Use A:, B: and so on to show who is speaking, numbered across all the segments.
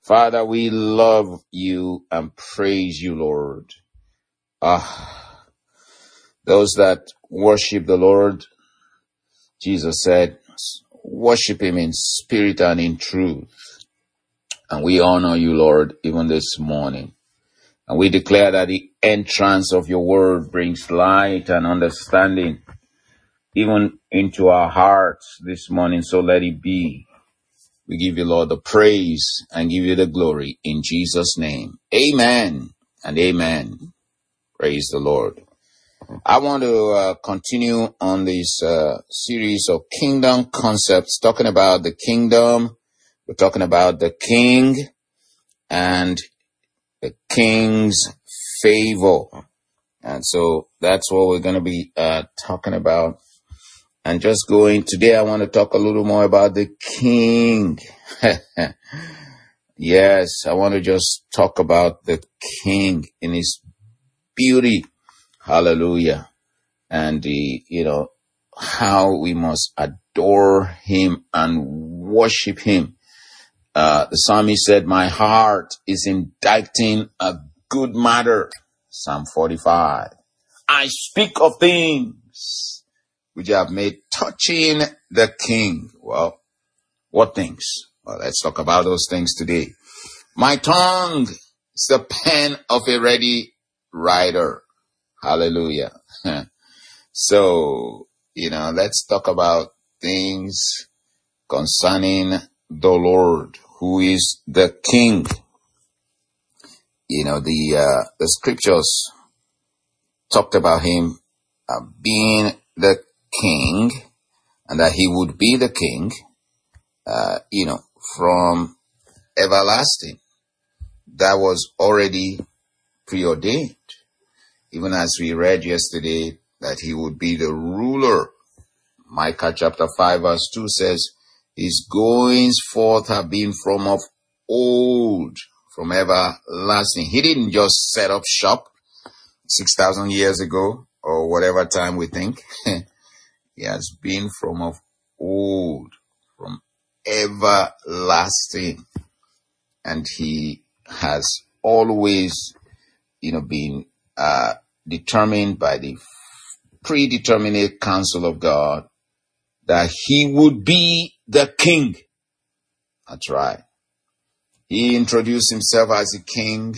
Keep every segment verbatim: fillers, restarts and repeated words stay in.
A: Father, we love you and praise you, Lord. Ah, those that worship the Lord, Jesus said, worship him in spirit and in truth. And we honor you, Lord, even this morning. And we declare that the entrance of your word brings light and understanding even into our hearts this morning. So let it be. We give you, Lord, the praise and give you the glory in Jesus' name. Amen and amen. Praise the Lord. I want to uh, continue on this uh, series of kingdom concepts, talking about the kingdom. We're talking about the king and the king's favor. And so that's what we're going to be uh, talking about. And just going today, I want to talk a little more about the king. Yes, I want to just talk about the king in his beauty. Hallelujah. And the, you know, how we must adore him and worship him. Uh, the psalmist said, my heart is inditing a good matter. Psalm forty-five. I speak of things which I have made touching the king. Well, what things? Well, let's talk about those things today. My tongue is the pen of a ready writer. Hallelujah. So, you know, let's talk about things concerning the Lord, who is the king. You know, the, uh, the scriptures talked about him uh, being the king, and that he would be the king, uh, you know, from everlasting. That was already preordained. Even as we read yesterday, that he would be the ruler. Micah chapter five verse two says, his goings forth have been from of old, from everlasting. He didn't just set up shop six thousand years ago, or whatever time we think. He has been from of old, from everlasting. And he has always, you know, been uh, determined by the predeterminate counsel of God that he would be the king. That's right. He introduced himself as a king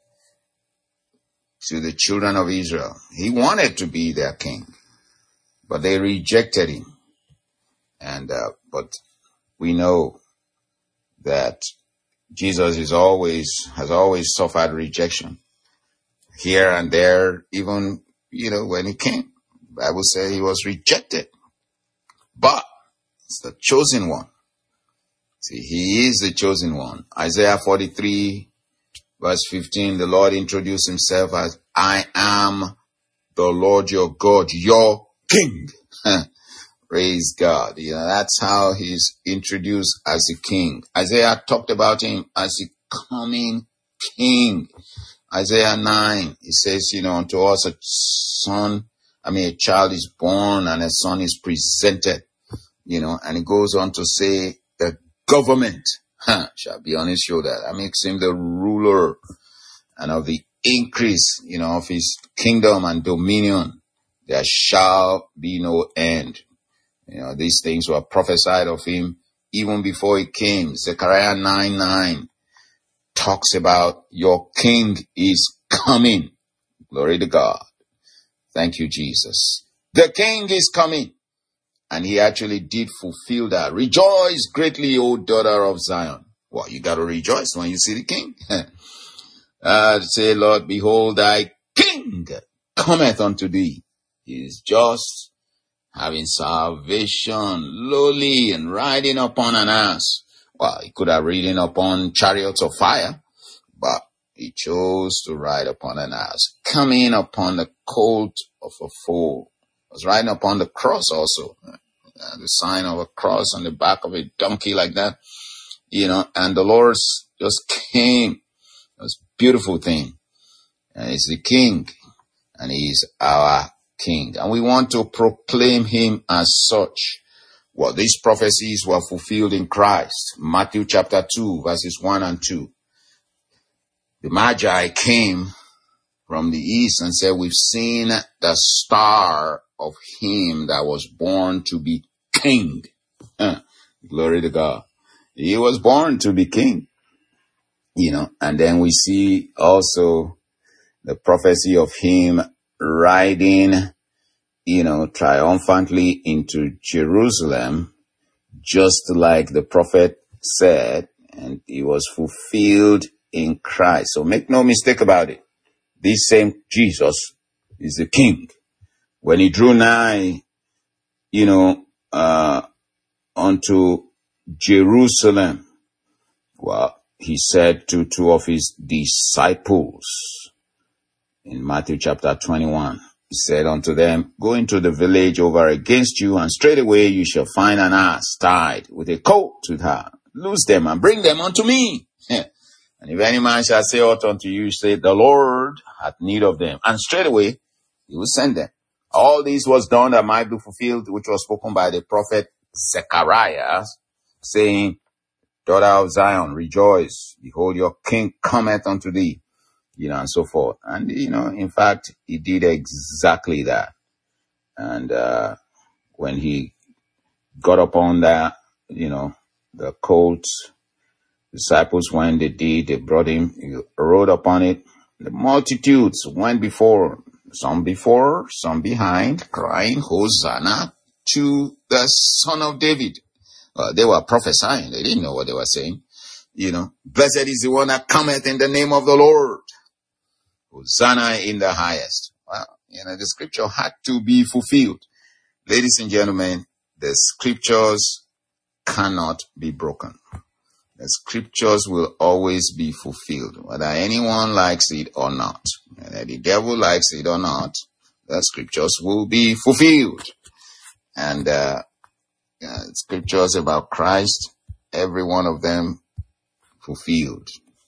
A: to the children of Israel. He wanted to be their king, but they rejected him. And, uh, but we know that Jesus is always, has always suffered rejection here and there, even, you know, when he came. The Bible says he was rejected, but it's the chosen one. See, he is the chosen one. Isaiah forty-three verse fifteen, the Lord introduced himself as, I am the Lord your God, your king. Praise God. You know, that's how he's introduced as a king. Isaiah talked about him as a coming king. Isaiah nine, it says, you know, unto us a son, I mean, a child is born and a son is presented, you know, and it goes on to say the government huh, shall be on his shoulder. That makes him the ruler, and of the increase, you know, of his kingdom and dominion, there shall be no end. You know, these things were prophesied of him even before he came. Zechariah nine nine talks about your king is coming. Glory to God. Thank you, Jesus. The king is coming. And he actually did fulfill that. Rejoice greatly, O daughter of Zion. Well, you got to rejoice when you see the king. uh, say, Lord, behold, thy king cometh unto thee. He is just, having salvation, lowly, and riding upon an ass. Well, he could have ridden upon chariots of fire, but he chose to ride upon an ass, coming upon the colt of a foal. Was riding upon the cross also, uh, the sign of a cross on the back of a donkey like that, you know, and the Lord just came. It was a beautiful thing. And he's the king, and he's our king. And we want to proclaim him as such. Well, these prophecies were fulfilled in Christ. Matthew chapter two, verses one and two. The Magi came from the east and said, we've seen the star of him that was born to be king. Glory to God. He was born to be king. You know, and then we see also the prophecy of him riding, you know, triumphantly into Jerusalem, just like the prophet said, and it was fulfilled in Christ. So make no mistake about it. This same Jesus is the king. When he drew nigh, you know, uh, unto Jerusalem, well, he said to two of his disciples in Matthew chapter twenty-one, he said unto them, go into the village over against you, and straightway you shall find an ass tied with a colt with her. Loose them and bring them unto me. And if any man shall say aught unto you, say, the Lord hath need of them. And straightway he will send them. All this was done that might be fulfilled, which was spoken by the prophet Zechariah, saying, daughter of Zion, rejoice. Behold, your king cometh unto thee. You know, and so forth. And, you know, in fact, he did exactly that. And uh when he got upon that, you know, the colt, disciples, when they did, they brought him, he rode upon it. The multitudes went before, some before, some behind, crying, Hosanna to the Son of David. Uh, they were prophesying. They didn't know what they were saying. You know, blessed is the one that cometh in the name of the Lord. Hosanna in the highest. Well, you know, the scripture had to be fulfilled. Ladies and gentlemen, the scriptures cannot be broken. The scriptures will always be fulfilled, whether anyone likes it or not. Whether the devil likes it or not, the scriptures will be fulfilled. And uh, uh, scriptures about Christ, every one of them fulfilled.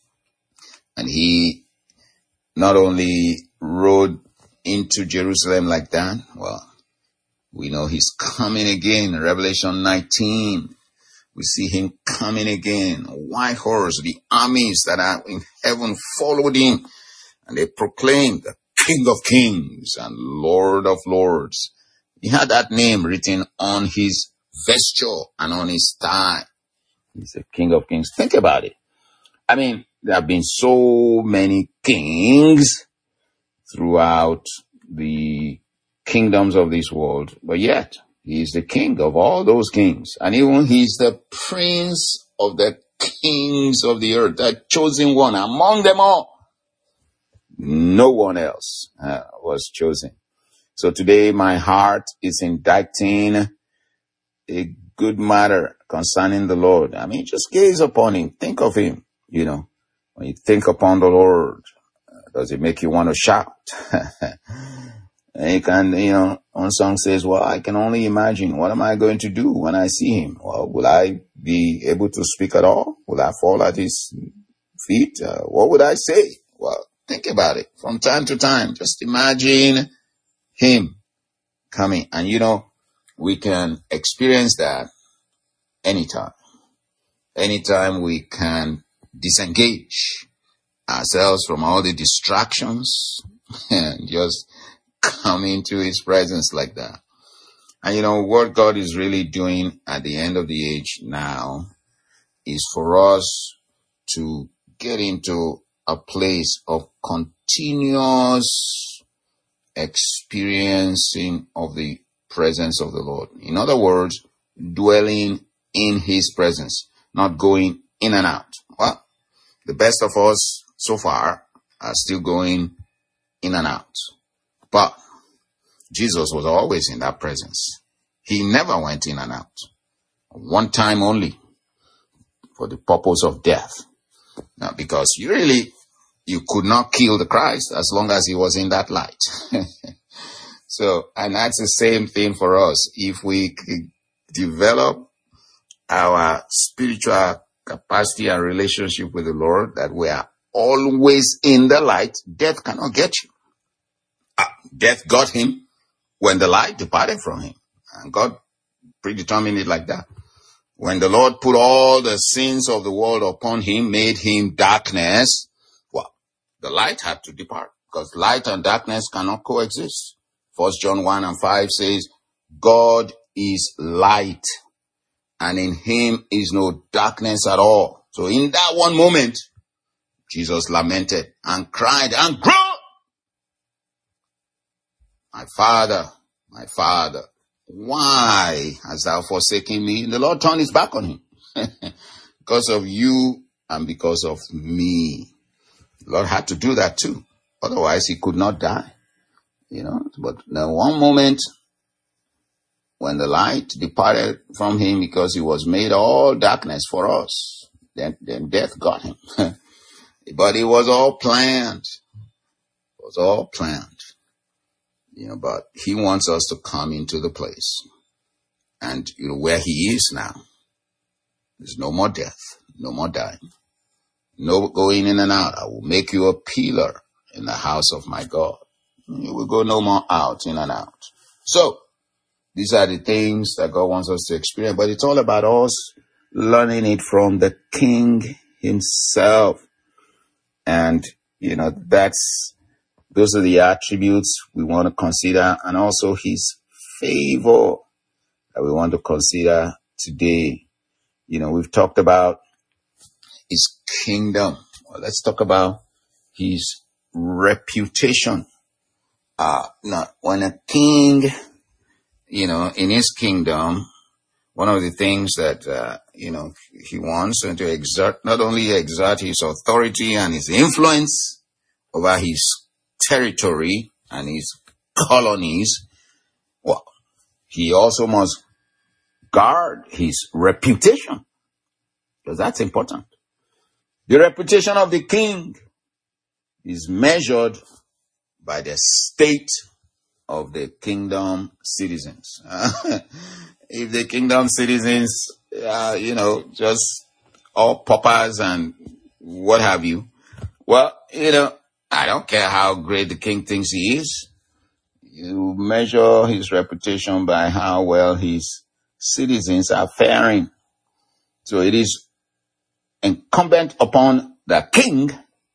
A: And he not only rode into Jerusalem like that, well, we know he's coming again. Revelation nineteen, we see him coming again. A white horse, the armies that are in heaven followed him, and they proclaimed the King of Kings and Lord of Lords. He had that name written on his vesture and on his thigh. He's the King of Kings. Think about it. I mean, there have been so many kings throughout the kingdoms of this world, but yet he is the king of all those kings. And even he's the prince of the kings of the earth, the chosen one among them all. No one else uh, was chosen. So today my heart is indicting a good matter concerning the Lord. I mean, just gaze upon him. Think of him. You know, when you think upon the Lord, does it make you want to shout? And you can, you know, one song says, well, I can only imagine, what am I going to do when I see him? Well, will I be able to speak at all? Will I fall at his feet? Uh, what would I say? Well, think about it from time to time. Just imagine him coming. And, you know, we can experience that anytime. Anytime we can disengage ourselves from all the distractions and just come into his presence like that. And you know, what God is really doing at the end of the age now is for us to get into a place of continuous experiencing of the presence of the Lord. In other words, dwelling in his presence, not going in and out. Well, the best of us so far are still going in and out. But Jesus was always in that presence. He never went in and out. One time only, for the purpose of death. Now, because you really, you could not kill the Christ as long as he was in that light. So, and that's the same thing for us. If we develop our spiritual capacity and relationship with the Lord, that we are always in the light, death cannot get you. Uh, death got him when the light departed from him. And God predetermined it like that. When the Lord put all the sins of the world upon him, made him darkness, well, the light had to depart because light and darkness cannot coexist. First John one and five says, God is light and in him is no darkness at all. So in that one moment, Jesus lamented and cried and groaned. My Father, my Father, why hast thou forsaken me? And the Lord turned his back on him because of you and because of me. The Lord had to do that too. Otherwise he could not die. You know, but in one moment when the light departed from him because he was made all darkness for us, then, then death got him. But it was all planned. It was all planned. You know, but he wants us to come into the place. And you know where he is now. There's no more death, no more dying, no going in and out. I will make you a pillar in the house of my God. You will go no more out, in and out. So, these are the things that God wants us to experience. But it's all about us learning it from the King himself. And, you know, that's, those are the attributes we want to consider. And also his favor that we want to consider today. You know, we've talked about his kingdom. Well, let's talk about his reputation. Uh, now, when a king, you know, in his kingdom, one of the things that, uh, you know, he wants to exert, not only exert his authority and his influence over his territory and his colonies, well, he also must guard his reputation, because that's important. The reputation of the king is measured by the state of the kingdom citizens. If the kingdom citizens, uh, you know, just all paupers and what have you, well, you know, I don't care how great the king thinks he is. You measure his reputation by how well his citizens are faring. So it is incumbent upon the king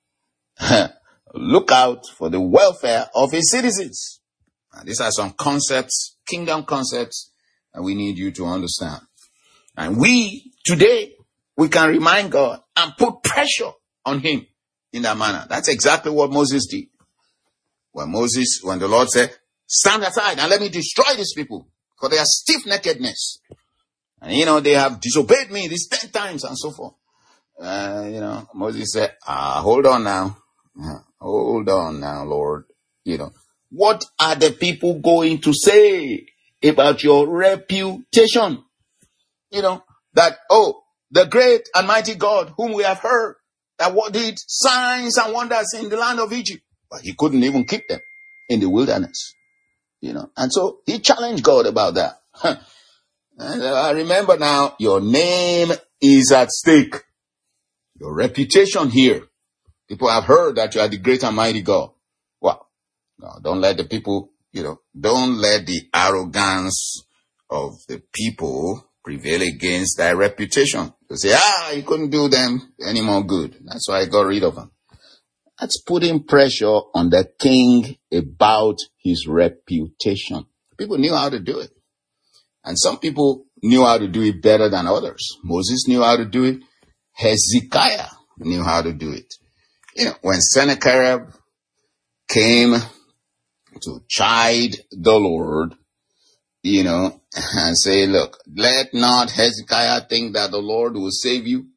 A: look out for the welfare of his citizens. And these are some concepts, kingdom concepts, that we need you to understand. And we, today, we can remind God and put pressure on him in that manner. That's exactly what Moses did. When Moses, when the Lord said, stand aside and let me destroy these people, for their stiff-neckedness. And, you know, they have disobeyed me these ten times and so forth. Uh, you know, Moses said, ah, hold on now. Hold on now, Lord. You know, what are the people going to say about your reputation? You know, that, oh, the great and mighty God whom we have heard that what did signs and wonders in the land of Egypt, but he couldn't even keep them in the wilderness. You know, and so he challenged God about that. And I remember now, your name is at stake. Your reputation here. People have heard that you are the great and mighty God. Well, no, don't let the people, you know, don't let the arrogance of the people prevail against thy reputation. To say, ah, you couldn't do them any more good. That's why I got rid of them. That's putting pressure on the king about his reputation. People knew how to do it. And some people knew how to do it better than others. Moses knew how to do it. Hezekiah knew how to do it. You know, when Sennacherib came to chide the Lord, you know, and say, look, let not Hezekiah think that the Lord will save you.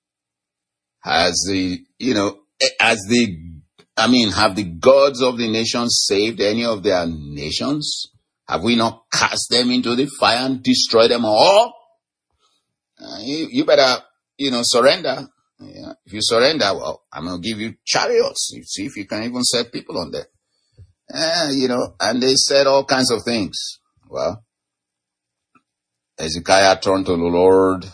A: Has the, you know, as the, I mean, have the gods of the nations saved any of their nations? Have we not cast them into the fire and destroyed them all? Uh, you, you better, you know, surrender. Yeah. If you surrender, well, I'm going to give you chariots. You see if you can even set people on there. Uh, you know, and they said all kinds of things. Well, Hezekiah turned to the Lord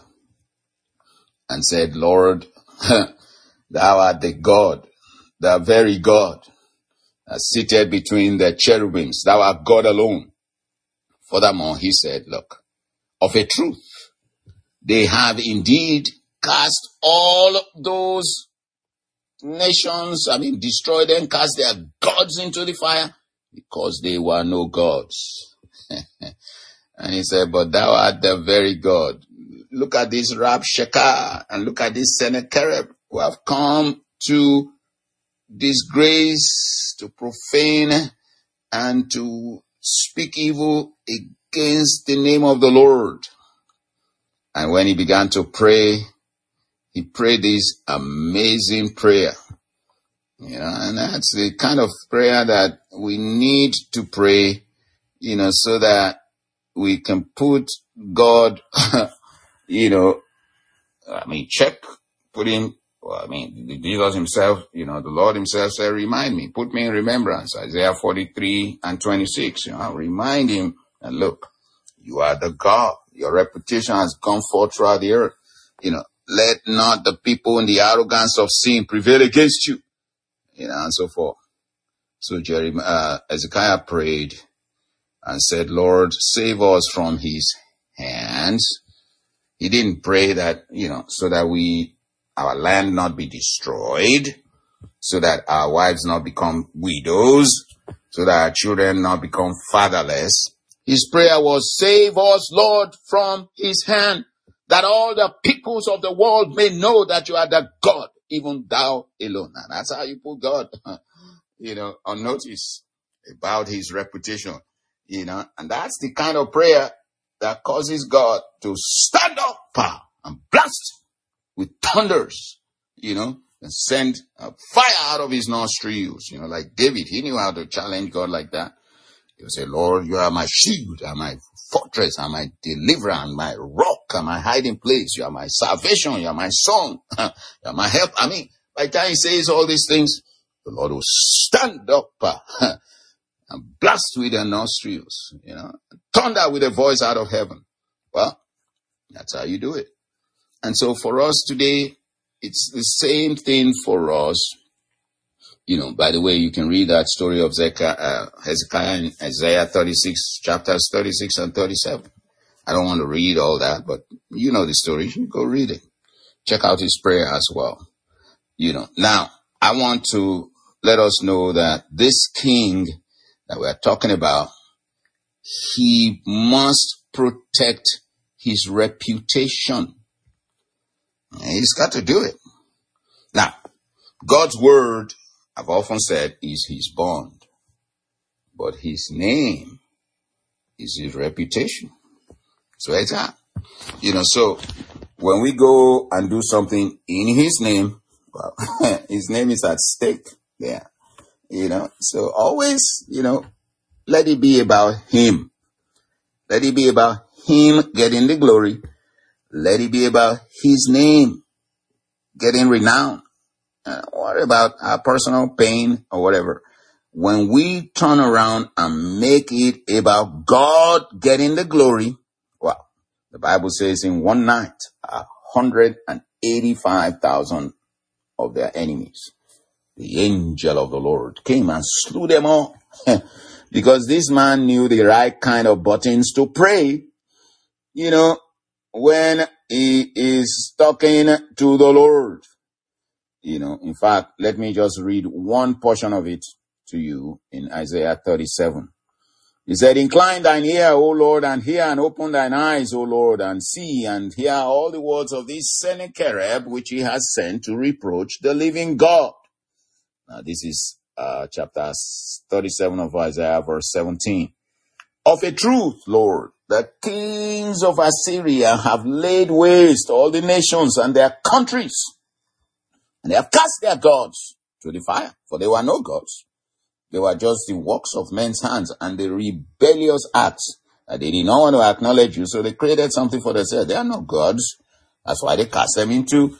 A: and said, Lord, thou art the God, the very God, that seated between the cherubims. Thou art God alone. Furthermore, he said, look, of a truth. They have indeed cast all those nations, I mean, destroyed them, cast their gods into the fire, because they were no gods. And he said, but thou art the very God. Look at this Rabshakeh, and look at this Sennacherib, who have come to disgrace, to profane, and to speak evil against the name of the Lord. And when he began to pray, he prayed this amazing prayer. You know, and that's the kind of prayer that we need to pray, you know, so that we can put God, you know, I mean, check, put him, well, I mean, Jesus himself, you know, the Lord himself said, remind me, put me in remembrance. Isaiah forty-three and twenty-six, you know, remind him, and look, you are the God. Your reputation has gone forth throughout the earth. You know, let not the people in the arrogance of sin prevail against you, you know, and so forth. So Jeremiah, uh, Hezekiah prayed and said, Lord, save us from his hands. He didn't pray that, you know, so that we, our land not be destroyed, so that our wives not become widows, so that our children not become fatherless. His prayer was, save us, Lord, from his hand, that all the peoples of the world may know that you are the God, even thou alone. And that's how you put God, you know, on notice about his reputation, you know, and that's the kind of prayer that causes God to stand up and blast with thunders, you know, and send a fire out of his nostrils, you know, like David. He knew how to challenge God like that. He would say, Lord, you are my shield, and my fortress, and my deliverer, and my rock, and my hiding place. You are my salvation. You are my song. You are my help. I mean, by the time he says all these things, the Lord will stand up uh, and blast with their nostrils, you know, thunder with a voice out of heaven. Well, that's how you do it. And so for us today, it's the same thing for us. You know, by the way, you can read that story of Hezekiah, uh, Hezekiah in Isaiah thirty-six, chapters thirty-six and thirty-seven. I don't want to read all that, but you know the story. You go read it. Check out his prayer as well. You know, now I want to let us know that this king that we're talking about, he must protect his reputation. He's got to do it. Now, God's word, I've often said, is his bond, but his name is his reputation. So it's that. You know, so when we go and do something in his name, well, his name is at stake there. You know, so always, you know, let it be about him. Let it be about him getting the glory. Let it be about his name getting renowned. Uh, what about our personal pain or whatever? When we turn around and make it about God getting the glory, well, the Bible says in one night, one hundred eighty-five thousand of their enemies, the angel of the Lord came and slew them all. Because this man knew the right kind of buttons to pray, you know, when he is talking to the Lord. You know, in fact, let me just read one portion of it to you in Isaiah thirty-seven. He said, incline thine ear, O Lord, and hear, and open thine eyes, O Lord, and see, and hear all the words of this Sennacherib, which he has sent to reproach the living God. Now, this is uh, chapter thirty-seven of Isaiah, verse seventeen. Of a truth, Lord, the kings of Assyria have laid waste all the nations and their countries, and they have cast their gods to the fire, for they were no gods. They were just the works of men's hands and the rebellious acts. And they did not want to acknowledge you, so they created something for themselves. They are no gods. That's why they cast them into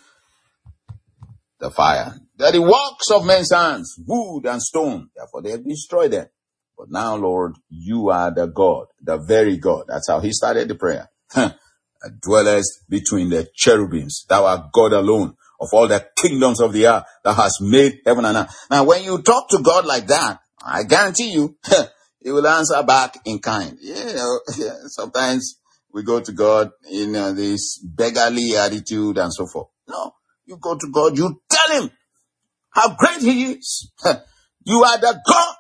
A: the fire. They are the works of men's hands, wood and stone. Therefore, they have destroyed them. But now, Lord, you are the God, the very God. That's how he started the prayer. Dwellest between the cherubims. Thou art God alone of all the kingdoms of the earth that has made heaven and earth. Now, when you talk to God like that, I guarantee you, he will answer back in kind. You know, sometimes we go to God in uh, this beggarly attitude and so forth. No, you go to God, you tell him how great he is. You are the God,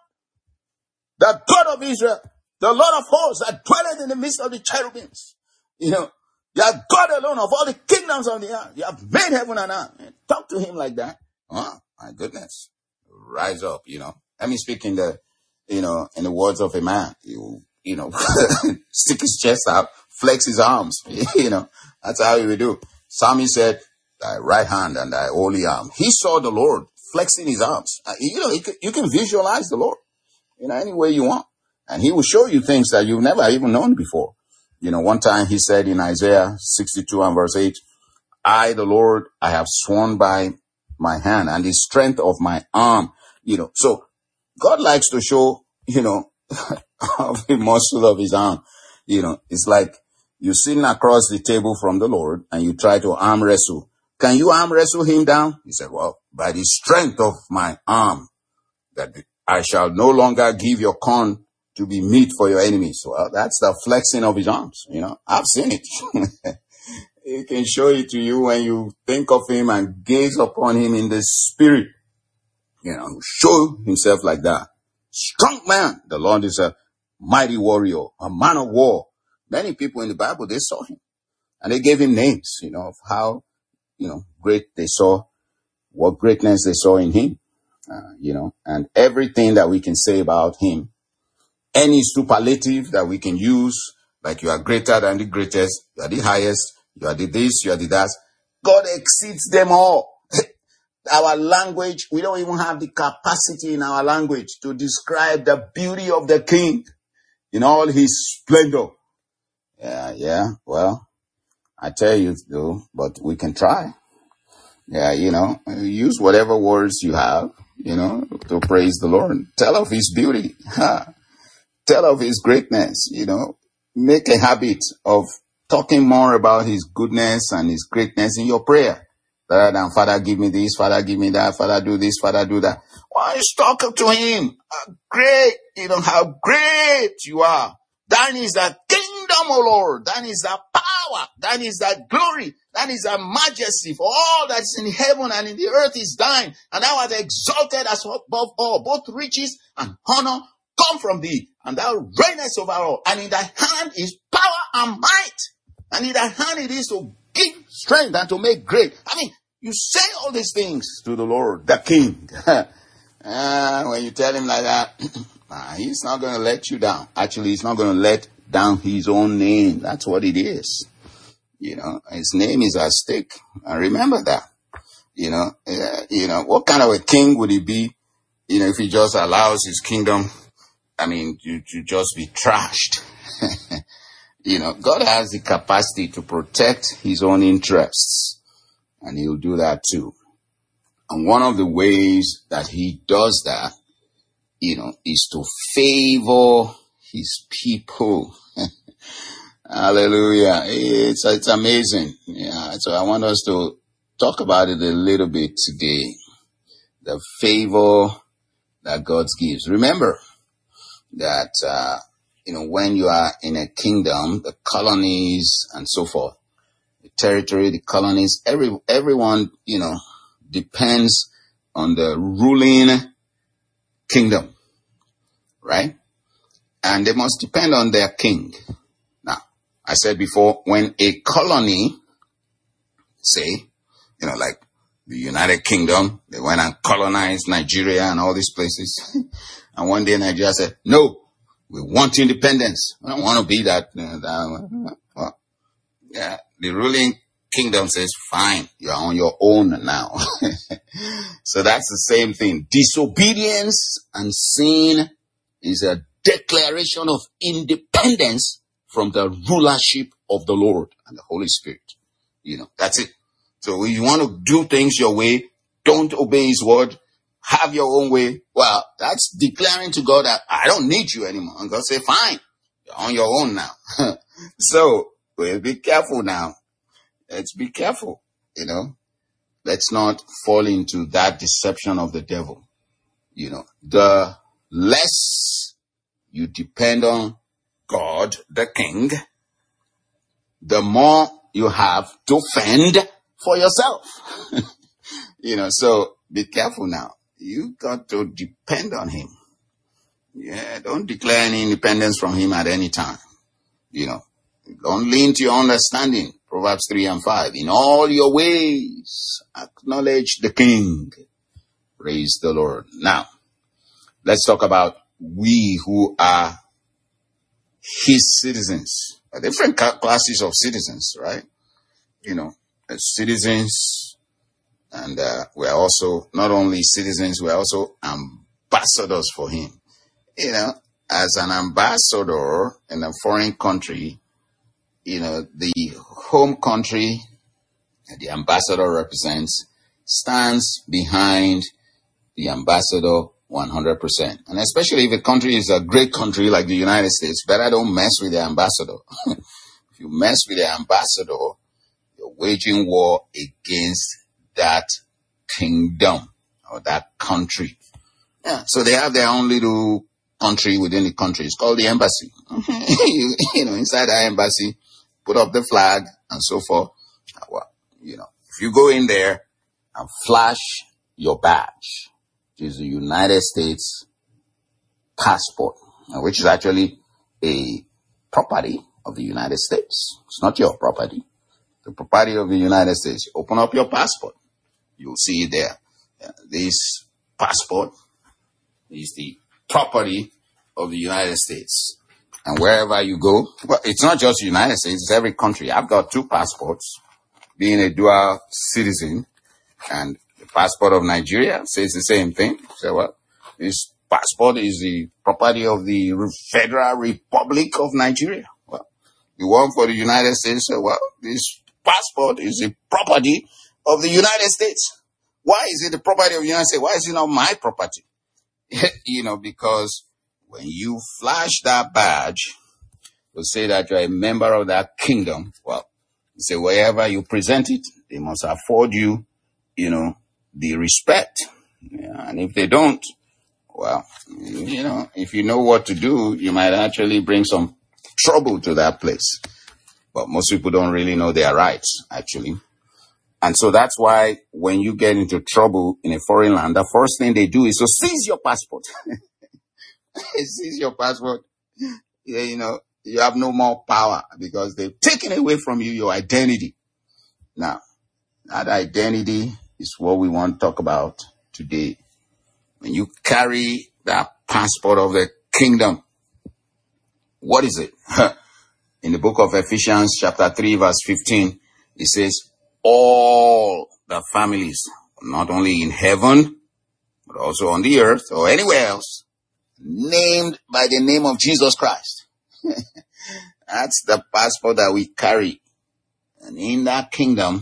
A: the God of Israel, the Lord of hosts that dwelleth in the midst of the cherubims. You know, you are God alone of all the kingdoms of the earth. You have made heaven and earth. Talk to him like that. Oh, my goodness. Rise up, you know. Let me speak in the, you know, in the words of a man. You, you know, stick his chest out, flex his arms. You know, that's how he would do. Psalmist said, thy right hand and thy holy arm. He saw the Lord flexing his arms. Uh, you know, you can, you can visualize the Lord, you know, any way you want. And he will show you things that you've never even known before. You know, one time he said in Isaiah sixty-two and verse eight, I, the Lord, I have sworn by my hand and the strength of my arm. You know, so God likes to show, you know, of the muscle of his arm. You know, it's like you're sitting across the table from the Lord and you try to arm wrestle. Can you arm wrestle him down? He said, well, by the strength of my arm, that I shall no longer give your corn to be meat for your enemies. Well, that's the flexing of his arms. You know, I've seen it. He can show it to you when you think of him and gaze upon him in the spirit. You know, show himself like that. Strong man. The Lord is a mighty warrior, a man of war. Many people in the Bible, they saw him and they gave him names, you know, of how, you know, great they saw, what greatness they saw in him, uh, you know, and everything that we can say about him, any superlative that we can use, like you are greater than the greatest, you are the highest, you are the this, you are the that. God exceeds them all. Our language, we don't even have the capacity in our language to describe the beauty of the King in all his splendor. Yeah, yeah, well, I tell you though, but we can try. Yeah, you know, use whatever words you have, you know, to praise the Lord. Tell of his beauty. Tell of his greatness, you know. Make a habit of talking more about his goodness and his greatness in your prayer. Rather than, Father, give me this, Father, give me that, Father, do this, Father, do that. Why you talk to him? How great, you know, how great you are. Thine is the kingdom, O Lord. Thine is the power. Thine is the glory. Thine is the majesty. For all that is in heaven and in the earth is thine. And thou art exalted as above all. Both riches and honor come from thee. And thou reignest over all. And in thy hand is power and might. And in thy hand it is to give strength and to make great. I mean, you say all these things to the Lord, the King. uh, when you tell him like that, uh, he's not going to let you down. Actually, he's not going to let down his own name. That's what it is. You know, his name is at stake. And remember that. You know, uh, you know, what kind of a king would he be, you know, if he just allows his kingdom, I mean, to, to just be trashed? You know, God has the capacity to protect his own interests. And he'll do that too. And one of the ways that he does that, you know, is to favor his people. Hallelujah. It's, it's amazing. Yeah. So I want us to talk about it a little bit today. The favor that God gives. Remember that, uh, you know, when you are in a kingdom, the colonies and so forth, the territory, the colonies, every, everyone, you know, depends on the ruling kingdom, right? And they must depend on their king. Now, I said before, when a colony, say, you know, like the United Kingdom, they went and colonized Nigeria and all these places. And one day Nigeria said, no, we want independence. I don't want to be that. Uh, that well, yeah, the ruling kingdom says, fine, you're on your own now. So that's the same thing. Disobedience and sin is a declaration of independence from the rulership of the Lord and the Holy Spirit. You know, that's it. So if you want to do things your way, don't obey his word, have your own way. Well, that's declaring to God that I don't need you anymore. And God say, fine, you're on your own now. So well, be careful now. Let's be careful, you know. Let's not fall into that deception of the devil. You know, the less you depend on God, the King, the more you have to fend for yourself. You know, so be careful now. You got to depend on him. Yeah, don't declare any independence from him at any time. You know, don't lean to your understanding. Proverbs three and five. In all your ways, acknowledge the king. Praise the Lord. Now, let's talk about we who are his citizens. Different classes of citizens, right? You know, as citizens, and uh, we're also not only citizens, we're also ambassadors for him. You know, as an ambassador in a foreign country, you know, the home country that the ambassador represents stands behind the ambassador one hundred percent. And especially if a country is a great country like the United States, better don't mess with the ambassador. If you mess with the ambassador, you're waging war against that kingdom or that country. Yeah, so they have their own little country within the country. It's called the embassy. you, you know, inside the embassy, put up the flag and so forth. Well, you know, if you go in there and flash your badge, which is the United States passport, which is actually a property of the United States. It's not your property. The property of the United States. You open up your passport. You'll see it there. This passport is the property of the United States. And wherever you go, well, it's not just the United States, it's every country. I've got two passports, being a dual citizen, and the passport of Nigeria says the same thing. So, well, this passport is the property of the Federal Republic of Nigeria. Well, the one for the United States, so, well, this passport is the property of the United States. Why is it the property of the United States? Why is it not my property? You know, because when you flash that badge, to say that you're a member of that kingdom, well, you say wherever you present it, they must afford you, you know, the respect. Yeah, and if they don't, well, you know, if you know what to do, you might actually bring some trouble to that place. But most people don't really know their rights, actually. And so that's why when you get into trouble in a foreign land, the first thing they do is to seize your passport. Seize your passport. Yeah, you know, you have no more power because they've taken away from you your identity. Now, that identity is what we want to talk about today. When you carry that passport of the kingdom, what is it? In the book of Ephesians chapter three verse fifteen, it says, all the families, not only in heaven, but also on the earth or anywhere else, named by the name of Jesus Christ. That's the passport that we carry. And in that kingdom,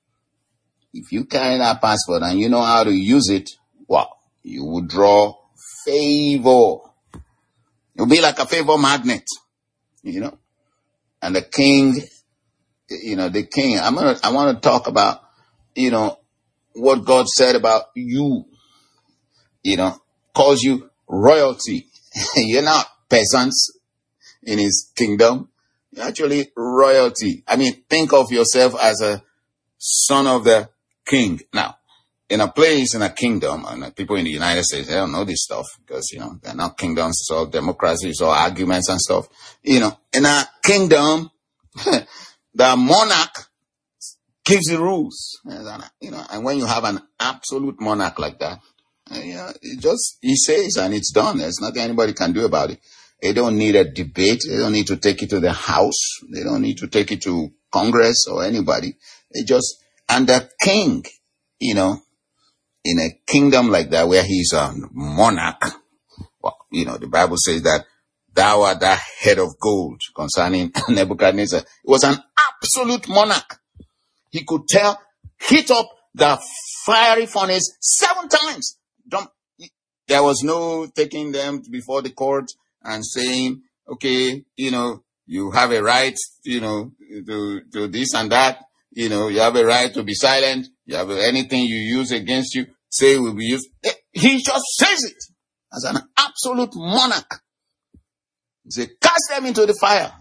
A: if you carry that passport and you know how to use it, well, you will draw favor. You'll be like a favor magnet, you know. And the king, you know, the king, I'm gonna, I want to talk about, you know, what God said about you, you know, calls you royalty. You're not peasants in his kingdom. You're actually royalty. I mean, think of yourself as a son of the king. Now, in a place, in a kingdom, and people in the United States, they don't know this stuff because, you know, they're not kingdoms, it's all democracy, it's all arguments and stuff. You know, in a kingdom, the monarch gives the rules. You know, and when you have an absolute monarch like that, you know, it just, he says and it's done. There's nothing anybody can do about it. They don't need a debate. They don't need to take it to the House. They don't need to take it to Congress or anybody. They just, and the king, you know, in a kingdom like that where he's a monarch, well, you know, the Bible says that thou art the head of gold concerning Nebuchadnezzar. It was an absolute monarch. He could tell, hit up the fiery furnace seven times. Don't, there was no taking them before the court and saying, okay, you know, you have a right, you know, to, to this and that. You know, you have a right to be silent. You have anything you use against you, say will be used. He just says it as an absolute monarch. He said, cast them into the fire. Well,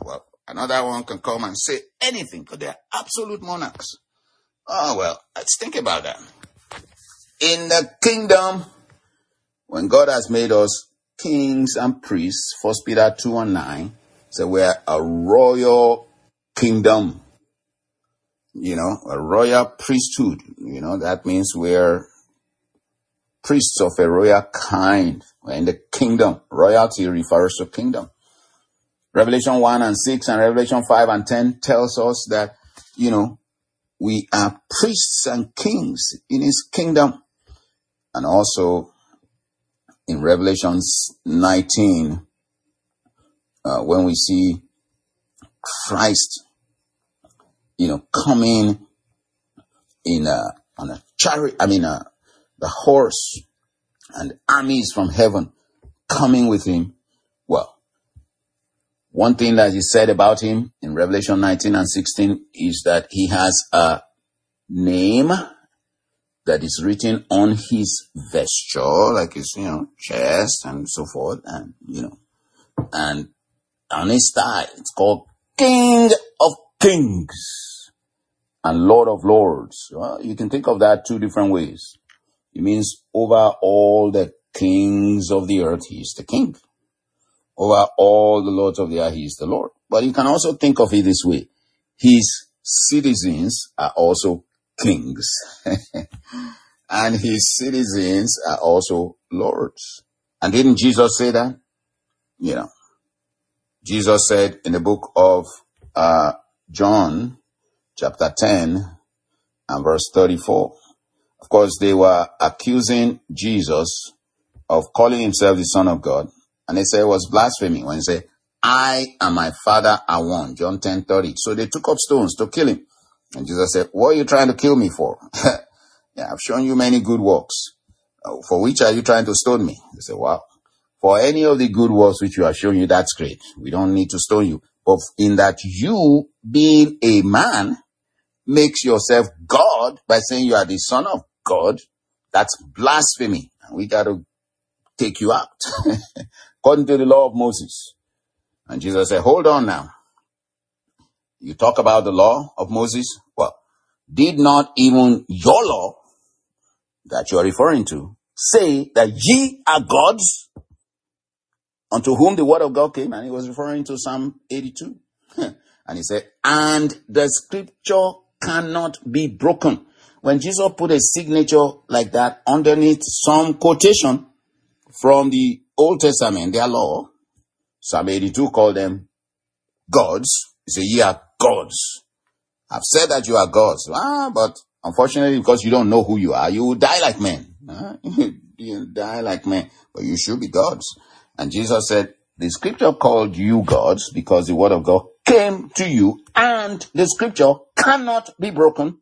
A: Another one can come and say anything because they're absolute monarchs. Oh, well, let's think about that. In the kingdom, when God has made us kings and priests, First Peter two and nine, so we're a royal kingdom, you know, a royal priesthood. You know, that means we're priests of a royal kind. We're in the kingdom. Royalty refers to kingdom. Revelation one and six and Revelation five and ten tells us that, you know, we are priests and kings in his kingdom. And also in Revelation nineteen, uh, when we see Christ, you know, coming in a, on a chariot, I mean, a, the horse and armies from heaven coming with him. Well, one thing that is said about him in Revelation nineteen and sixteen is that he has a name that is written on his vesture, like his, you know, chest and so forth, and, you know, and on his thigh, it's called King of Kings and Lord of Lords. Well, you can think of that two different ways. It means over all the kings of the earth, he is the king. Over all the lords of the earth, he is the Lord. But you can also think of it this way. His citizens are also kings. And his citizens are also lords. And didn't Jesus say that? You know, Jesus said in the book of uh, John, chapter ten, and verse thirty-four. Of course, they were accusing Jesus of calling himself the Son of God. And they said it was blasphemy when he said, I and my Father are one. John ten thirty. So they took up stones to kill him. And Jesus said, what are you trying to kill me for? Yeah, I've shown you many good works. Uh, for which are you trying to stone me? They said, wow. For any of the good works which you are showing you, that's great. We don't need to stone you. But in that you, being a man, makes yourself God by saying you are the Son of God, that's blasphemy. And we got to take you out. According to the law of Moses. And Jesus said, hold on now. You talk about the law of Moses? Well, did not even your law that you are referring to say that ye are gods unto whom the word of God came? And he was referring to Psalm eighty-two. And he said, and the scripture cannot be broken. When Jesus put a signature like that underneath some quotation from the Old Testament, their law, Psalm eighty-two called them gods. He said, ye are gods. I've said that you are gods. Ah, but unfortunately, because you don't know who you are, you will die like men. Ah, you die like men, but you should be gods. And Jesus said, the scripture called you gods because the word of God came to you and the scripture cannot be broken.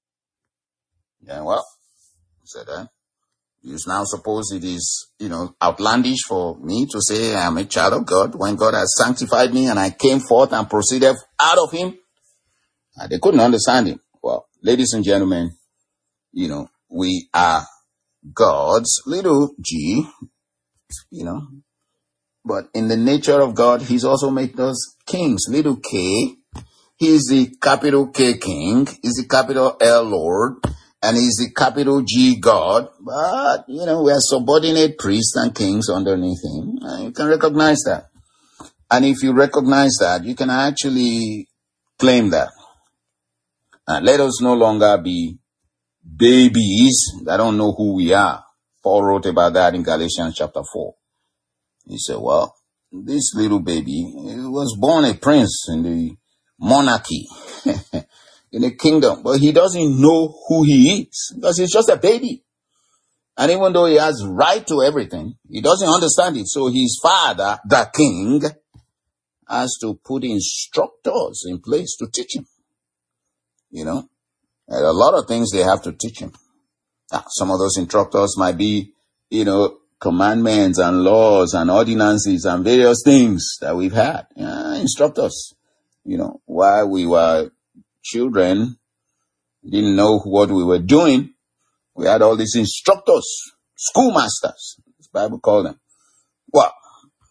A: Yeah, well, said that. You now suppose it is, you know, outlandish for me to say I am a child of God when God has sanctified me and I came forth and proceeded out of him. And they couldn't understand him. Well, ladies and gentlemen, you know, we are gods, little g, you know, but in the nature of God, he's also made us kings, little k. He's the capital K king, he's the capital L Lord, and he's the capital G God. But, you know, we are subordinate priests and kings underneath him. And you can recognize that. And if you recognize that, you can actually claim that. And let us no longer be babies that don't know who we are. Paul wrote about that in Galatians chapter four. He said, well, this little baby was born a prince in the monarchy, in a kingdom, but he doesn't know who he is because he's just a baby. And even though he has right to everything, he doesn't understand it. So his father, the king, has to put instructors in place to teach him. You know, and a lot of things they have to teach him. Now, some of those instructors might be, you know, commandments and laws and ordinances and various things that we've had. Yeah, instructors. You know, while we were children, didn't know what we were doing. We had all these instructors, schoolmasters, the Bible called them. Well,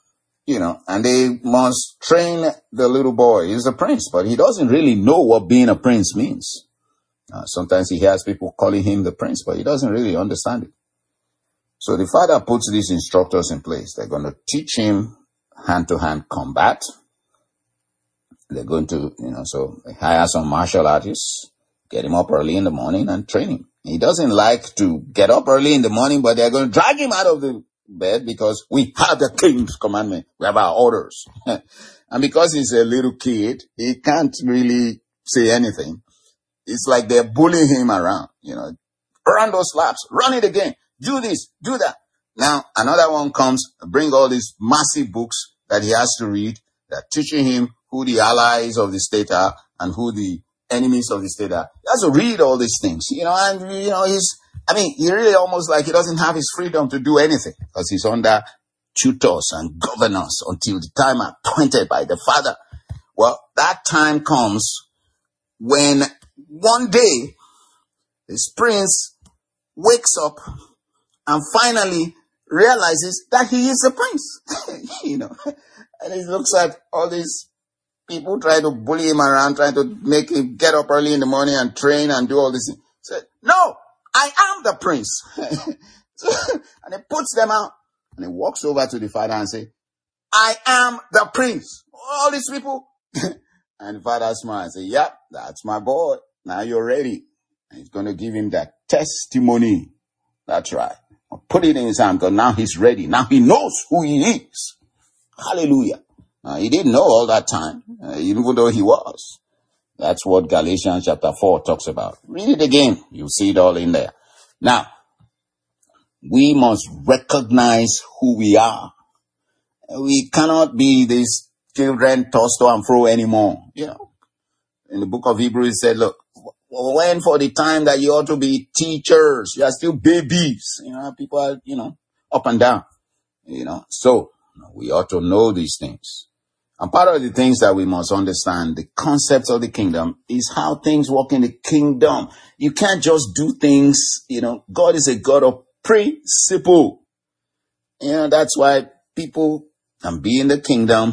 A: you know, and they must train the little boy. He's a prince, but he doesn't really know what being a prince means. Uh, sometimes he hears people calling him the prince, but he doesn't really understand it. So the father puts these instructors in place. They're going to teach him hand-to-hand combat. They're going to, you know, so they hire some martial artists, get him up early in the morning and train him. He doesn't like to get up early in the morning, but they're going to drag him out of the bed because we have the king's commandment. We have our orders. And because he's a little kid, he can't really say anything. It's like they're bullying him around, you know, run those laps, run it again, do this, do that. Now, another one comes, bring all these massive books that he has to read. They're teaching him who the allies of the state are and who the enemies of the state are. He has to read all these things, you know, and, you know, he's, I mean, he really almost like he doesn't have his freedom to do anything because he's under tutors and governors until the time appointed by the father. Well, that time comes when one day this prince wakes up and finally realizes that he is a prince, you know, and he looks at all these people trying to bully him around, trying to make him get up early in the morning and train and do all this. He said, no, I am the prince. So, and he puts them out and he walks over to the father and says, I am the prince. All these people. And the father smiles and says, yep, that's my boy. Now you're ready. And he's going to give him that testimony. That's right. I'll put it in his hand because now he's ready. Now he knows who he is. Hallelujah. Uh, he didn't know all that time, uh, even though he was. That's what Galatians chapter four talks about. Read it again. You'll see it all in there. Now, we must recognize who we are. We cannot be these children tossed to and fro anymore. You know, in the book of Hebrews, it said, look, when for the time that you ought to be teachers, you are still babies. You know, people are, you know, up and down. You know, so we ought to know these things. And part of the things that we must understand, the concepts of the kingdom, is how things work in the kingdom. You can't just do things, you know, God is a God of principle. You know, that's why people can be in the kingdom.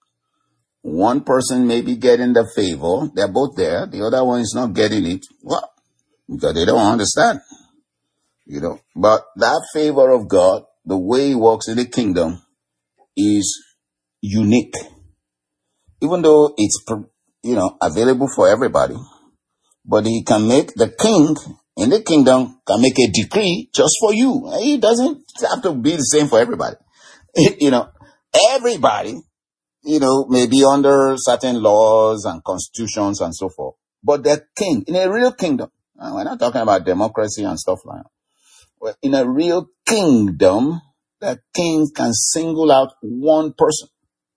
A: One person may be getting the favor. They're both there. The other one is not getting it. Well, because they don't understand. You know, but that favor of God, the way he works in the kingdom, is unique. Even though it's, you know, available for everybody, but he can make the king in the kingdom can make a decree just for you. It doesn't have to be the same for everybody. You know, everybody, you know, may be under certain laws and constitutions and so forth, but the king in a real kingdom, we're not talking about democracy and stuff like that. Well, in a real kingdom, the king can single out one person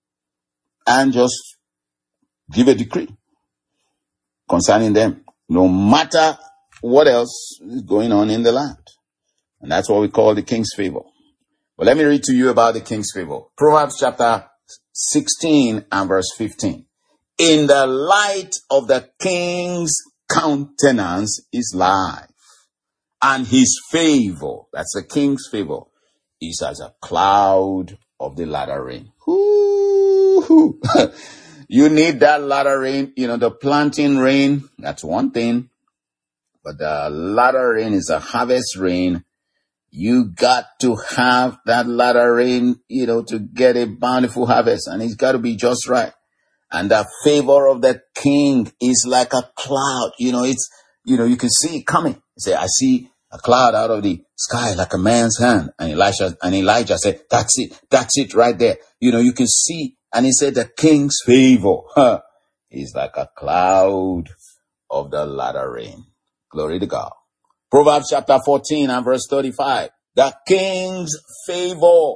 A: and just give a decree concerning them, no matter what else is going on in the land. And that's what we call the king's favor. But let me read to you about the king's favor. Proverbs chapter sixteen and verse fifteen. In the light of the king's countenance is life, and his favor, that's the king's favor, is as a cloud of the latter rain. Ooh. You need that latter rain, you know, the planting rain, that's one thing. But the latter rain is a harvest rain. You got to have that latter rain, you know, to get a bountiful harvest. And it's got to be just right. And the favor of the king is like a cloud. You know, it's, you know, you can see it coming. You say, I see a cloud out of the sky like a man's hand. And Elisha, and Elijah said, that's it. That's it right there. You know, you can see. And he said, the king's favor huh, is like a cloud of the latter rain. Glory to God. Proverbs chapter fourteen and verse thirty-five. The king's favor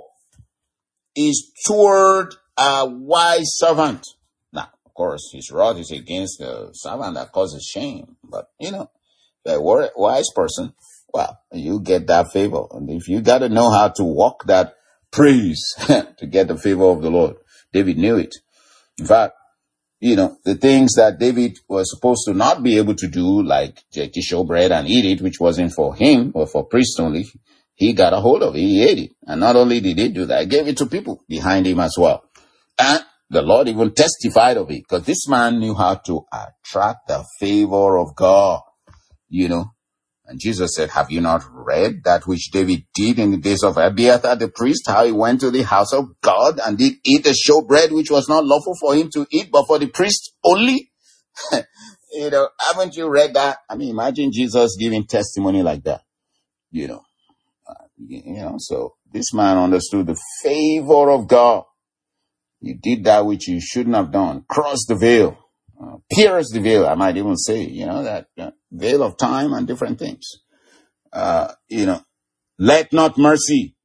A: is toward a wise servant. Now, of course, his wrath is against the servant that causes shame. But, you know, the wise person, well, you get that favor. And if you got to know how to walk that praise to get the favor of the Lord. David knew it. In fact, you know, the things that David was supposed to not be able to do, like to show bread and eat it, which wasn't for him or for priests only, he got a hold of it. He ate it. And not only did he do that, he gave it to people behind him as well. And the Lord even testified of it, because this man knew how to attract the favor of God, you know. And Jesus said, have you not read that which David did in the days of Abiathar the priest, how he went to the house of God and did eat the showbread, which was not lawful for him to eat, but for the priest only? You know, haven't you read that? I mean, imagine Jesus giving testimony like that, you know. Uh, you know, so this man understood the favor of God. You did that which you shouldn't have done. Cross the veil. Uh, pierce the veil, I might even say, you know, that uh, veil of time and different things. Uh, you know, let not mercy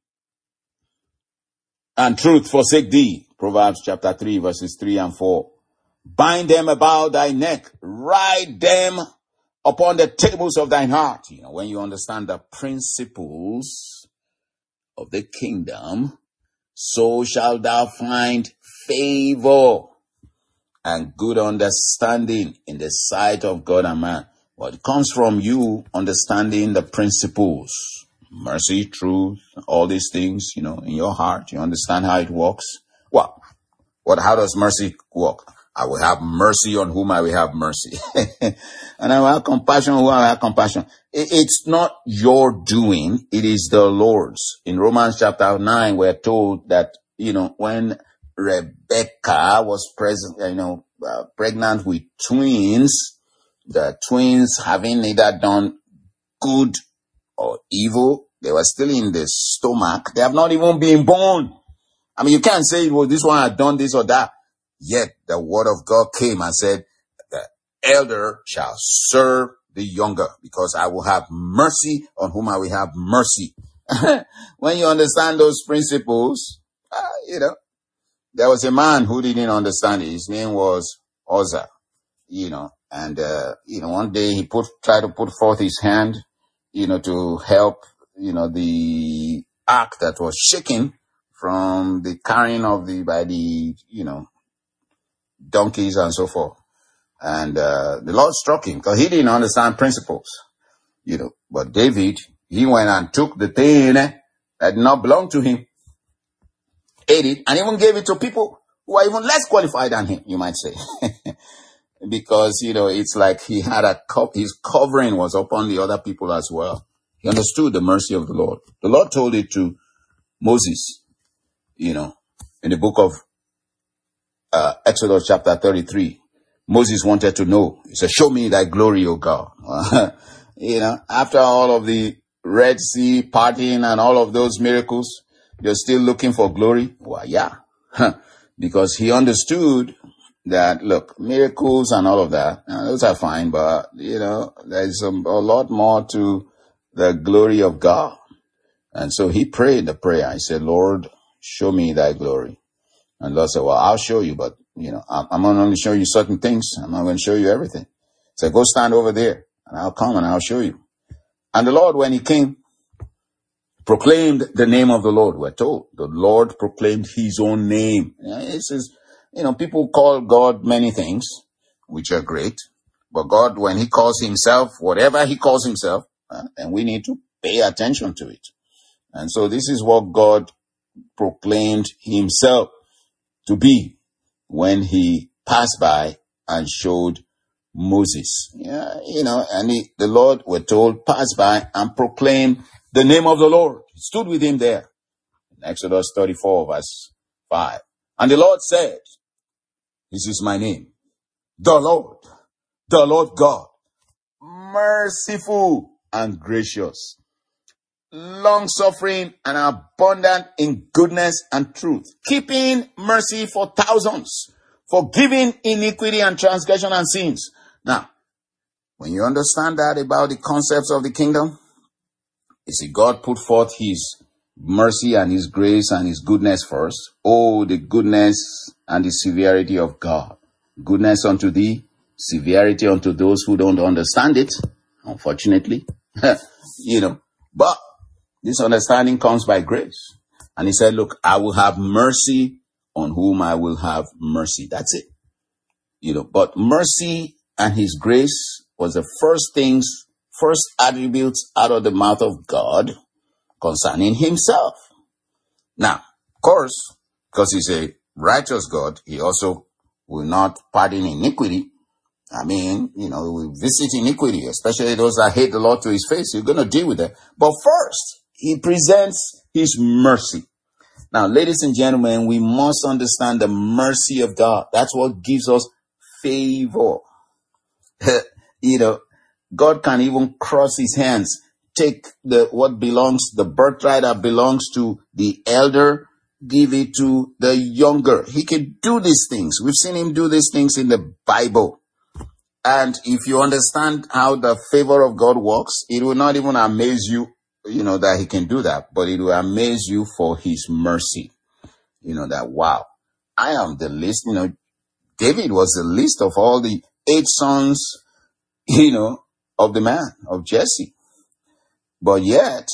A: and truth forsake thee. Proverbs chapter three, verses three and four. Bind them about thy neck. Write them upon the tables of thine heart. You know, when you understand the principles of the kingdom, so shalt thou find favor and good understanding in the sight of God and man. Well, it comes from you understanding the principles, mercy, truth, all these things, you know, in your heart. You understand how it works. Well, what, how does mercy work? I will have mercy on whom I will have mercy. And I will have compassion on whom I will have compassion. It's not your doing. It is the Lord's. In Romans chapter nine, we're told that, you know, when Rebecca was present, you know, uh, pregnant with twins, the twins having neither done good or evil, they were still in the stomach. They have not even been born. I mean, you can't say, well, this one had done this or that. Yet the word of God came and said, the elder shall serve the younger, because I will have mercy on whom I will have mercy. When you understand those principles, uh, you know, there was a man who didn't understand it. His name was Uzzah, you know, and, uh, you know, one day he put, tried to put forth his hand, you know, to help, you know, the ark that was shaking from the carrying of the, by the, you know, donkeys and so forth. And, uh, the Lord struck him because he didn't understand principles, you know, but David, he went and took the thing that did not belong to him, ate it, and even gave it to people who are even less qualified than him, you might say. Because, you know, it's like he had a cup, his covering was upon the other people as well. He understood the mercy of the Lord. The Lord told it to Moses, you know, in the book of uh, Exodus chapter thirty-three. Moses wanted to know. He said, show me thy glory, O God. You know, after all of the Red Sea partying and all of those miracles, you're still looking for glory? Well, yeah. Because he understood that, look, miracles and all of that, uh, those are fine, but, you know, there's a, a lot more to the glory of God. And so he prayed the prayer. He said, Lord, show me thy glory. And Lord said, well, I'll show you, but, you know, I'm, I'm not only show you certain things. I'm not going to show you everything. He said, go stand over there and I'll come and I'll show you. And the Lord, when he came, proclaimed the name of the Lord. We're told the Lord proclaimed his own name. It says, you know, people call God many things, which are great, but God, when he calls himself, whatever he calls himself, uh, and we need to pay attention to it. And so this is what God proclaimed himself to be when he passed by and showed Moses. Yeah, you know, and he, the Lord, we're told, passed by and proclaimed the name of the Lord. He stood with him there. In Exodus thirty-four, verse five. And the Lord said, this is my name, the Lord, the Lord God, merciful and gracious, long-suffering and abundant in goodness and truth, keeping mercy for thousands, forgiving iniquity and transgression and sins. Now, when you understand that about the concepts of the kingdom, you see, God put forth his mercy and his grace and his goodness first. Oh, the goodness and the severity of God. Goodness unto thee, severity unto those who don't understand it, unfortunately. You know, but this understanding comes by grace. And he said, look, I will have mercy on whom I will have mercy. That's it. You know, but mercy and his grace was the first things, first attributes out of the mouth of God concerning himself. Now, of course, because he's a righteous God, he also will not pardon iniquity. I mean, you know, we visit iniquity, especially those that hate the Lord to his face. You're going to deal with them. But first, he presents his mercy. Now, ladies and gentlemen, we must understand the mercy of God. That's what gives us favor. You know, God can even cross his hands, take the what belongs, the birthright that belongs to the elder, give it to the younger. He can do these things. We've seen him do these things in the Bible. And if you understand how the favor of God works, it will not even amaze you, you know, that he can do that, but it will amaze you for his mercy. You know, that, wow, I am the least, you know, David was the least of all the eight sons, you know, of the man, of Jesse. But yet,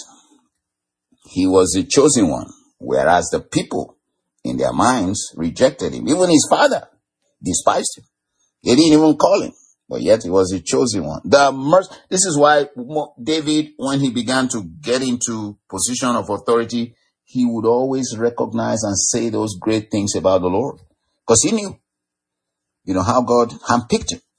A: he was the chosen one, whereas the people in their minds rejected him. Even his father despised him. They didn't even call him. But yet he was the chosen one. The mercy. This is why David, when he began to get into position of authority, he would always recognize and say those great things about the Lord. Because he knew, you know, how God handpicked him.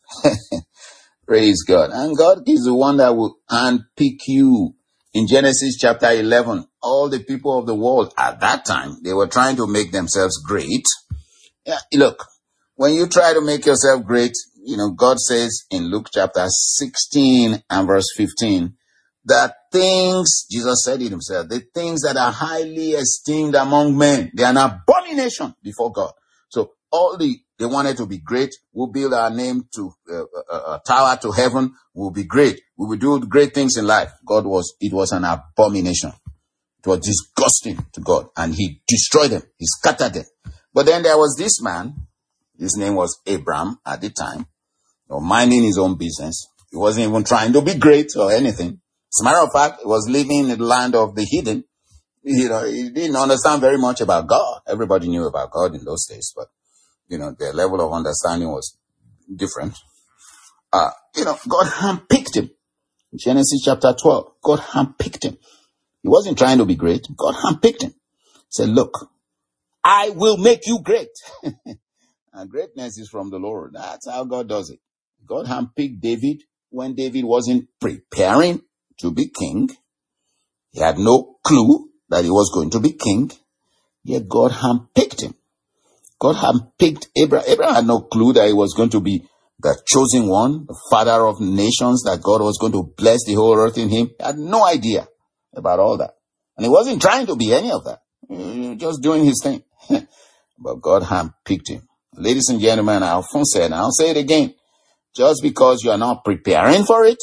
A: Praise God. And God is the one that will handpick you. In Genesis chapter eleven, all the people of the world at that time, they were trying to make themselves great. Yeah, look, when you try to make yourself great, you know, God says in Luke chapter sixteen and verse fifteen, that things, Jesus said it himself, the things that are highly esteemed among men, they are an abomination before God. So all the, they wanted to be great. We'll build our name to uh, a, a tower to heaven. We'll be great. We will do great things in life. God was, it was an abomination. It was disgusting to God, and he destroyed them. He scattered them. But then there was this man. His name was Abraham at the time, you know, minding his own business. He wasn't even trying to be great or anything. As a matter of fact, he was living in the land of the hidden. You know, he didn't understand very much about God. Everybody knew about God in those days, but, you know, their level of understanding was different. Uh, you know, God handpicked him. Genesis chapter twelve, God handpicked him. He wasn't trying to be great. God handpicked him. He said, look, I will make you great. And greatness is from the Lord. That's how God does it. God handpicked David when David wasn't preparing to be king. He had no clue that he was going to be king. Yet God handpicked him. God handpicked Abraham. Abraham had no clue that he was going to be the chosen one, the father of nations, that God was going to bless the whole earth in him. He had no idea about all that. And he wasn't trying to be any of that. He was just doing his thing. But God handpicked him. Ladies and gentlemen, I often said, and I'll say it again, just because you are not preparing for it,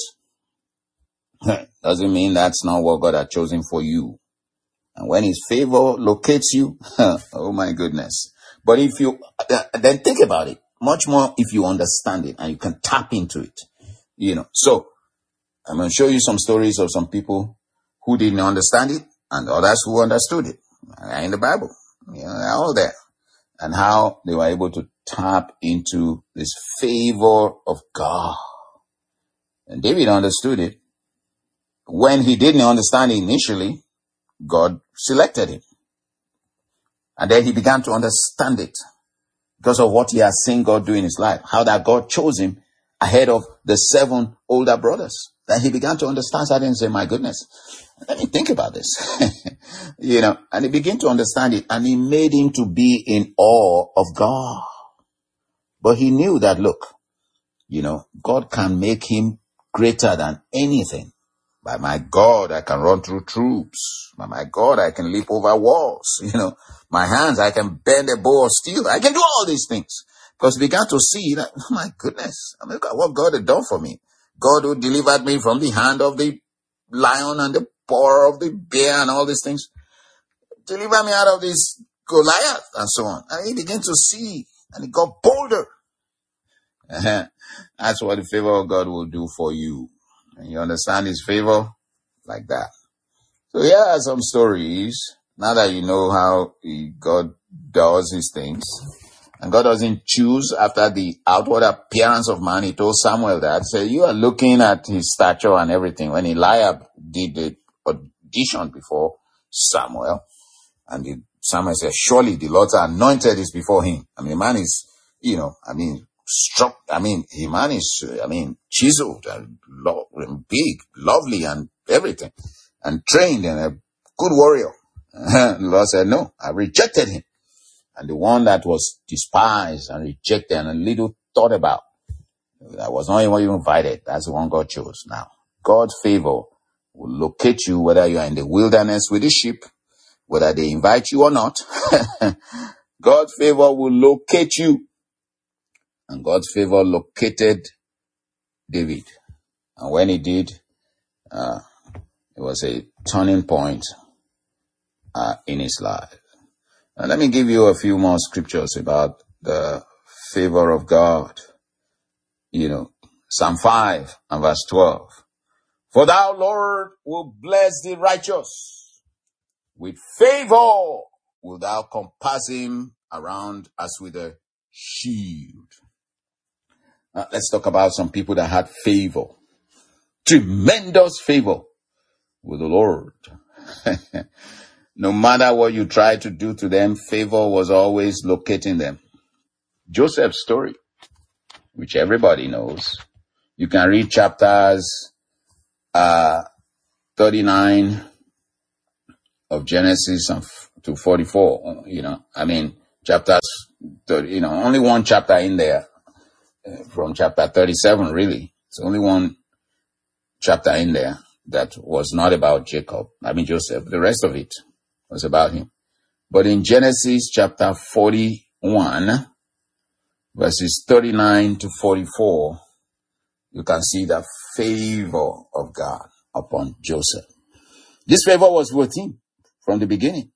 A: doesn't mean that's not what God has chosen for you. And when his favor locates you, oh my goodness. But if you, then think about it, much more if you understand it and you can tap into it, you know. So I'm going to show you some stories of some people who didn't understand it and others who understood it. In the Bible, you know, they're all there. And how they were able to tap into this favor of God. And David understood it. When he didn't understand it initially, God selected him. And then he began to understand it because of what he has seen God do in his life. How that God chose him ahead of the seven older brothers. Then he began to understand that and say, my goodness, let me think about this. You know, and he began to understand it, and he made him to be in awe of God. But he knew that, look, you know, God can make him greater than anything. By my God, I can run through troops. By my God, I can leap over walls. You know, my hands, I can bend a bow of steel. I can do all these things. Because he began to see that, oh my goodness, I mean, look at what God had done for me. God who delivered me from the hand of the lion and the paw of the bear and all these things. Deliver me out of this Goliath and so on. And he began to see, and he got bolder. That's what the favor of God will do for you. And you understand his favor like that. So here are some stories. Now that you know how he, God does his things. And God doesn't choose after the outward appearance of man. He told Samuel that. So you are looking at his stature and everything. When Eliab did the audition before Samuel, and the Samuel said, surely the Lord's anointed is before him. I mean, the man is, you know, I mean, struck, I mean, the man is, I mean, chiseled and, lo- and big, lovely and everything, and trained and a good warrior. The Lord said, no, I rejected him. And the one that was despised and rejected and little thought about, that was not even invited, that's the one God chose. Now, God's favor will locate you whether you are in the wilderness with the sheep, whether they invite you or not. God's favor will locate you. And God's favor located David. And when he did, uh, it was a turning point uh, in his life. Now, let me give you a few more scriptures about the favor of God. You know, Psalm five and verse twelve. For thou, Lord, will bless the righteous. With favor will thou compass him around as with a shield. Now, let's talk about some people that had favor. Tremendous favor with the Lord. No matter what you try to do to them, favor was always locating them. Joseph's story, which everybody knows. You can read chapters uh, thirty-nine of Genesis to forty-four. You know, I mean, chapters thirty, you know, only one chapter in there uh, from chapter thirty-seven, really. It's only one chapter in there that was not about Jacob. I mean, Joseph. The rest of it was about him. But in Genesis chapter forty-one, verses thirty-nine to forty-four, you can see the favor of God upon Joseph. This favor was with him from the beginning.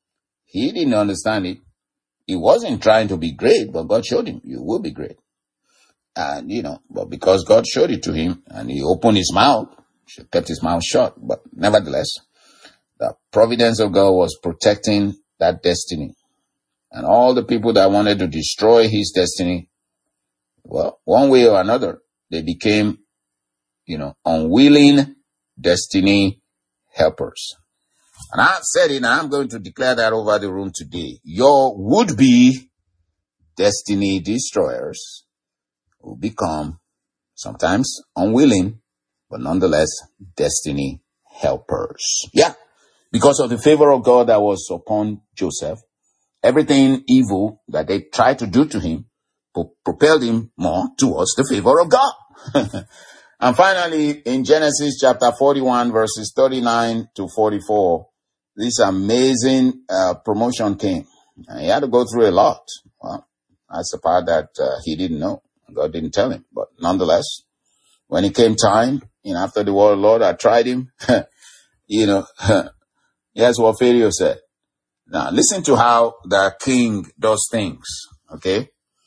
A: He didn't understand it. He wasn't trying to be great, but God showed him, you will be great. And, you know, but because God showed it to him and he opened his mouth, he kept his mouth shut. But nevertheless, the providence of God was protecting that destiny. And all the people that wanted to destroy his destiny, well, one way or another, they became, you know, unwilling destiny helpers. And I've said it, and I'm going to declare that over the room today. Your would-be destiny destroyers will become sometimes unwilling, but nonetheless, destiny helpers. Yeah, because of the favor of God that was upon Joseph, everything evil that they tried to do to him propelled him more towards the favor of God. And finally, in Genesis chapter forty-one, verses thirty-nine to forty-four, this amazing uh, promotion came. And he had to go through a lot. Well, that's the part that uh, he didn't know. God didn't tell him. But nonetheless, when it came time, you know, after the word of the Lord had tried him, you know, here's what Pharaoh said. Now, listen to how the king does things, okay?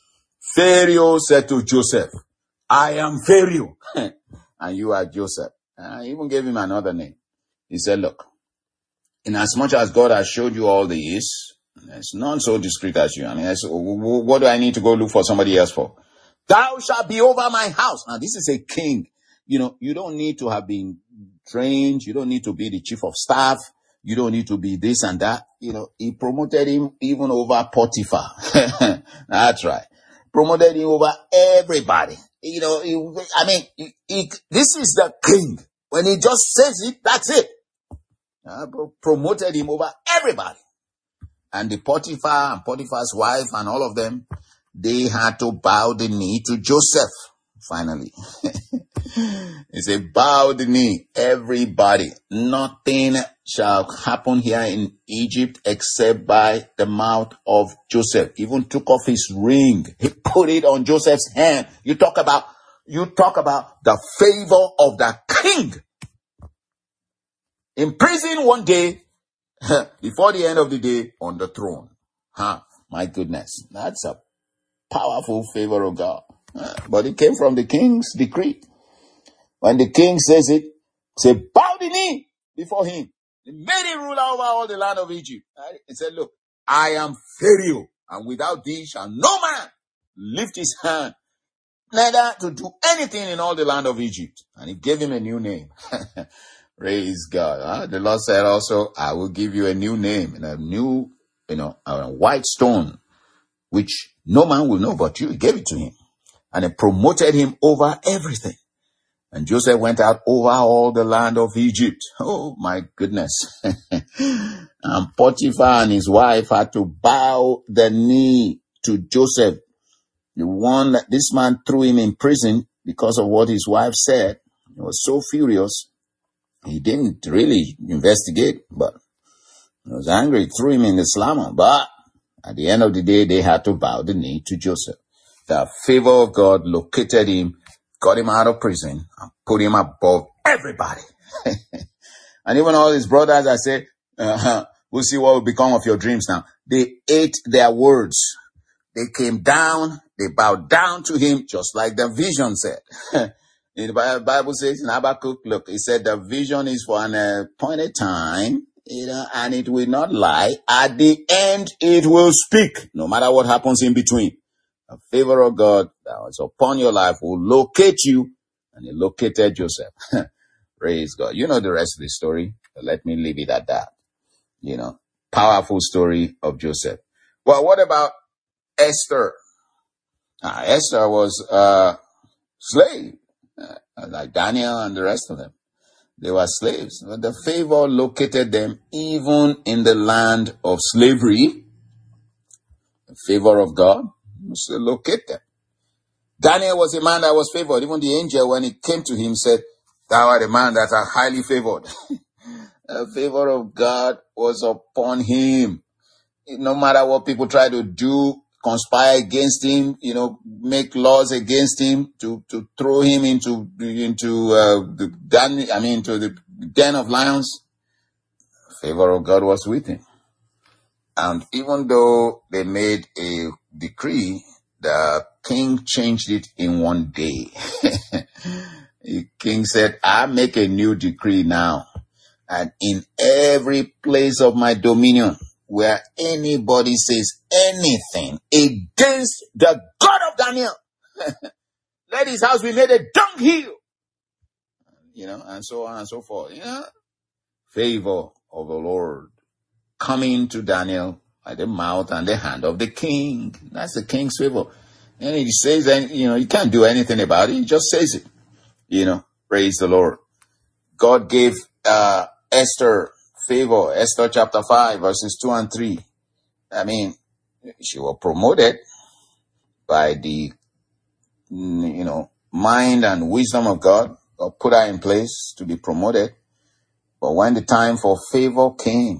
A: Pharaoh said to Joseph, I am Pharaoh, and you are Joseph. I even gave him another name. He said, look, in as much as God has showed you all this, it's not so discreet as you. I mean, what do I need to go look for somebody else for? Thou shalt be over my house. Now, this is a king. You know, you don't need to have been trained. You don't need to be the chief of staff. You don't need to be this and that. You know, he promoted him even over Potiphar. That's right. Promoted him over everybody. You know, he, I mean, he, he, this is the king. When he just says it, that's it. Uh, promoted him over everybody. And the Potiphar and Potiphar's wife and all of them, they had to bow the knee to Joseph. Finally. He said, bow the knee, everybody. Nothing shall happen here in Egypt except by the mouth of Joseph. Even took off his ring. He put it on Joseph's hand. You talk about, you talk about the favor of the king. In prison one day, before the end of the day, on the throne. Huh? My goodness. That's a powerful favor of God. But it came from the king's decree. When the king says it, say, bow the knee before him. He made him ruler over all the land of Egypt. He said, look, I am Pharaoh, and without thee shall no man lift his hand, neither to do anything in all the land of Egypt. And he gave him a new name. Praise God. Huh? The Lord said also, I will give you a new name and a new you know, a white stone, which no man will know but you. He gave it to him. And he promoted him over everything. And Joseph went out over all the land of Egypt. Oh my goodness. And Potiphar and his wife had to bow the knee to Joseph. The one that this man threw him in prison because of what his wife said. He was so furious. He didn't really investigate, but he was angry, threw him in the slammer. But at the end of the day, they had to bow the knee to Joseph. The favor of God located him, got him out of prison, and put him above everybody. And even all his brothers, I said, uh, we'll see what will become of your dreams now. They ate their words. They came down, they bowed down to him, just like the vision said. In the Bible says in Habakkuk, look, it said the vision is for an appointed time, you know, and it will not lie. At the end, it will speak, no matter what happens in between. The favor of God that was upon your life will locate you, and it located Joseph. Praise God. You know the rest of the story, but let me leave it at that. You know, powerful story of Joseph. Well, what about Esther? Ah, Esther was a slave, uh, like Daniel and the rest of them. They were slaves. But the favor located them even in the land of slavery. The favor of God must locate them. Daniel was a man that was favored. Even the angel, when he came to him, said, thou art a man that are highly favored. The favor of God was upon him. No matter what people try to do, conspire against him, you know, make laws against him to, to throw him into, into, uh, the den, I mean, to the den of lions. The favor of God was with him. And even though they made a decree, the king changed it in one day. The king said, I make a new decree now. And in every place of my dominion, where anybody says anything against the God of Daniel, let his house be made a dunghill. You know, and so on and so forth. You know, favor of the Lord coming to Daniel by the mouth and the hand of the king. That's the king's favor. And he says, and you know, you can't do anything about it. He just says it. You know, praise the Lord. God gave uh, Esther favor. Esther chapter five, verses two and three. I mean, she was promoted by the, you know, mind and wisdom of God. God put her in place to be promoted. But when the time for favor came,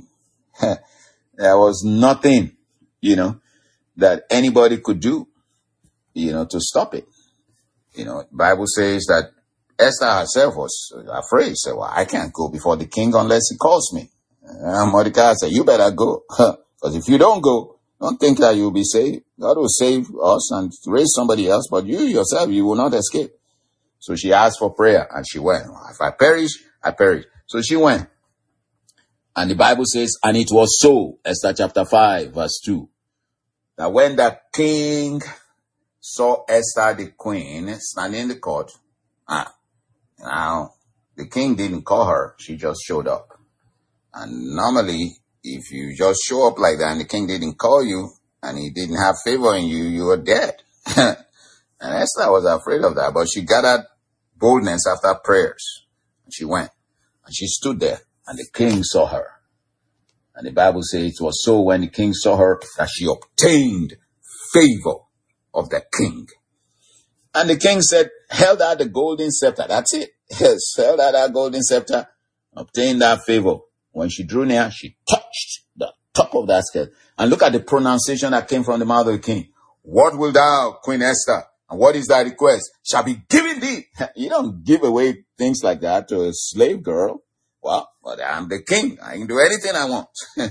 A: there was nothing, you know, that anybody could do, you know, to stop it. You know, the Bible says that Esther herself was afraid. She said, well, I can't go before the king unless he calls me. And Mordecai said, you better go. Because if you don't go, don't think that you'll be saved. God will save us and raise somebody else, but you yourself, you will not escape. So she asked for prayer and she went. If I perish, I perish. So she went. And the Bible says, and it was so, Esther chapter five, verse two, that when the king saw Esther the queen standing in the court, ah, now the king didn't call her, she just showed up. And normally, if you just show up like that and the king didn't call you and he didn't have favor in you, you were dead. And Esther was afraid of that, but she gathered boldness after prayers. And she went and she stood there and the king saw her. And the Bible says it was so when the king saw her that she obtained favor of the king. And the king said, held out the golden scepter. That's it. Yes, held out that golden scepter, obtained that favor. When she drew near, she touched the top of that skirt. And look at the pronunciation that came from the mouth of the king. What will thou, Queen Esther, and what is thy request, shall be given thee? You don't give away things like that to a slave girl. Well, but I'm the king. I can do anything I want.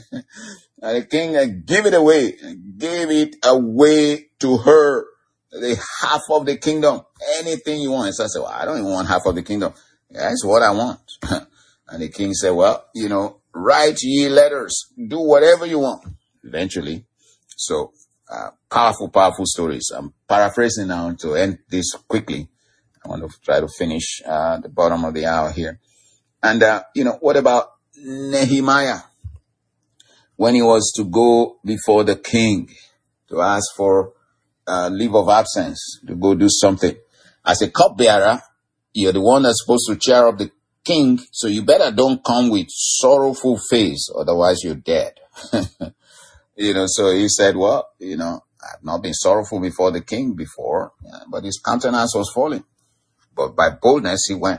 A: And the king uh, gave it away, gave it away to her. The half of the kingdom, anything you want. So I said, well, I don't even want half of the kingdom. That's what I want. And the king said, well, you know, write ye letters, do whatever you want. Eventually. So, uh, powerful, powerful stories. I'm paraphrasing now to end this quickly. I want to try to finish, uh, the bottom of the hour here. And, uh, you know, what about Nehemiah? when he was to go before the king to ask for uh, leave of absence to go do something. As a cupbearer, you're the one that's supposed to cheer up the king, so you better don't come with sorrowful face, otherwise you're dead. You know, so he said, well, you know, I've not been sorrowful before the king before, yeah, but his countenance was falling. But by boldness he went.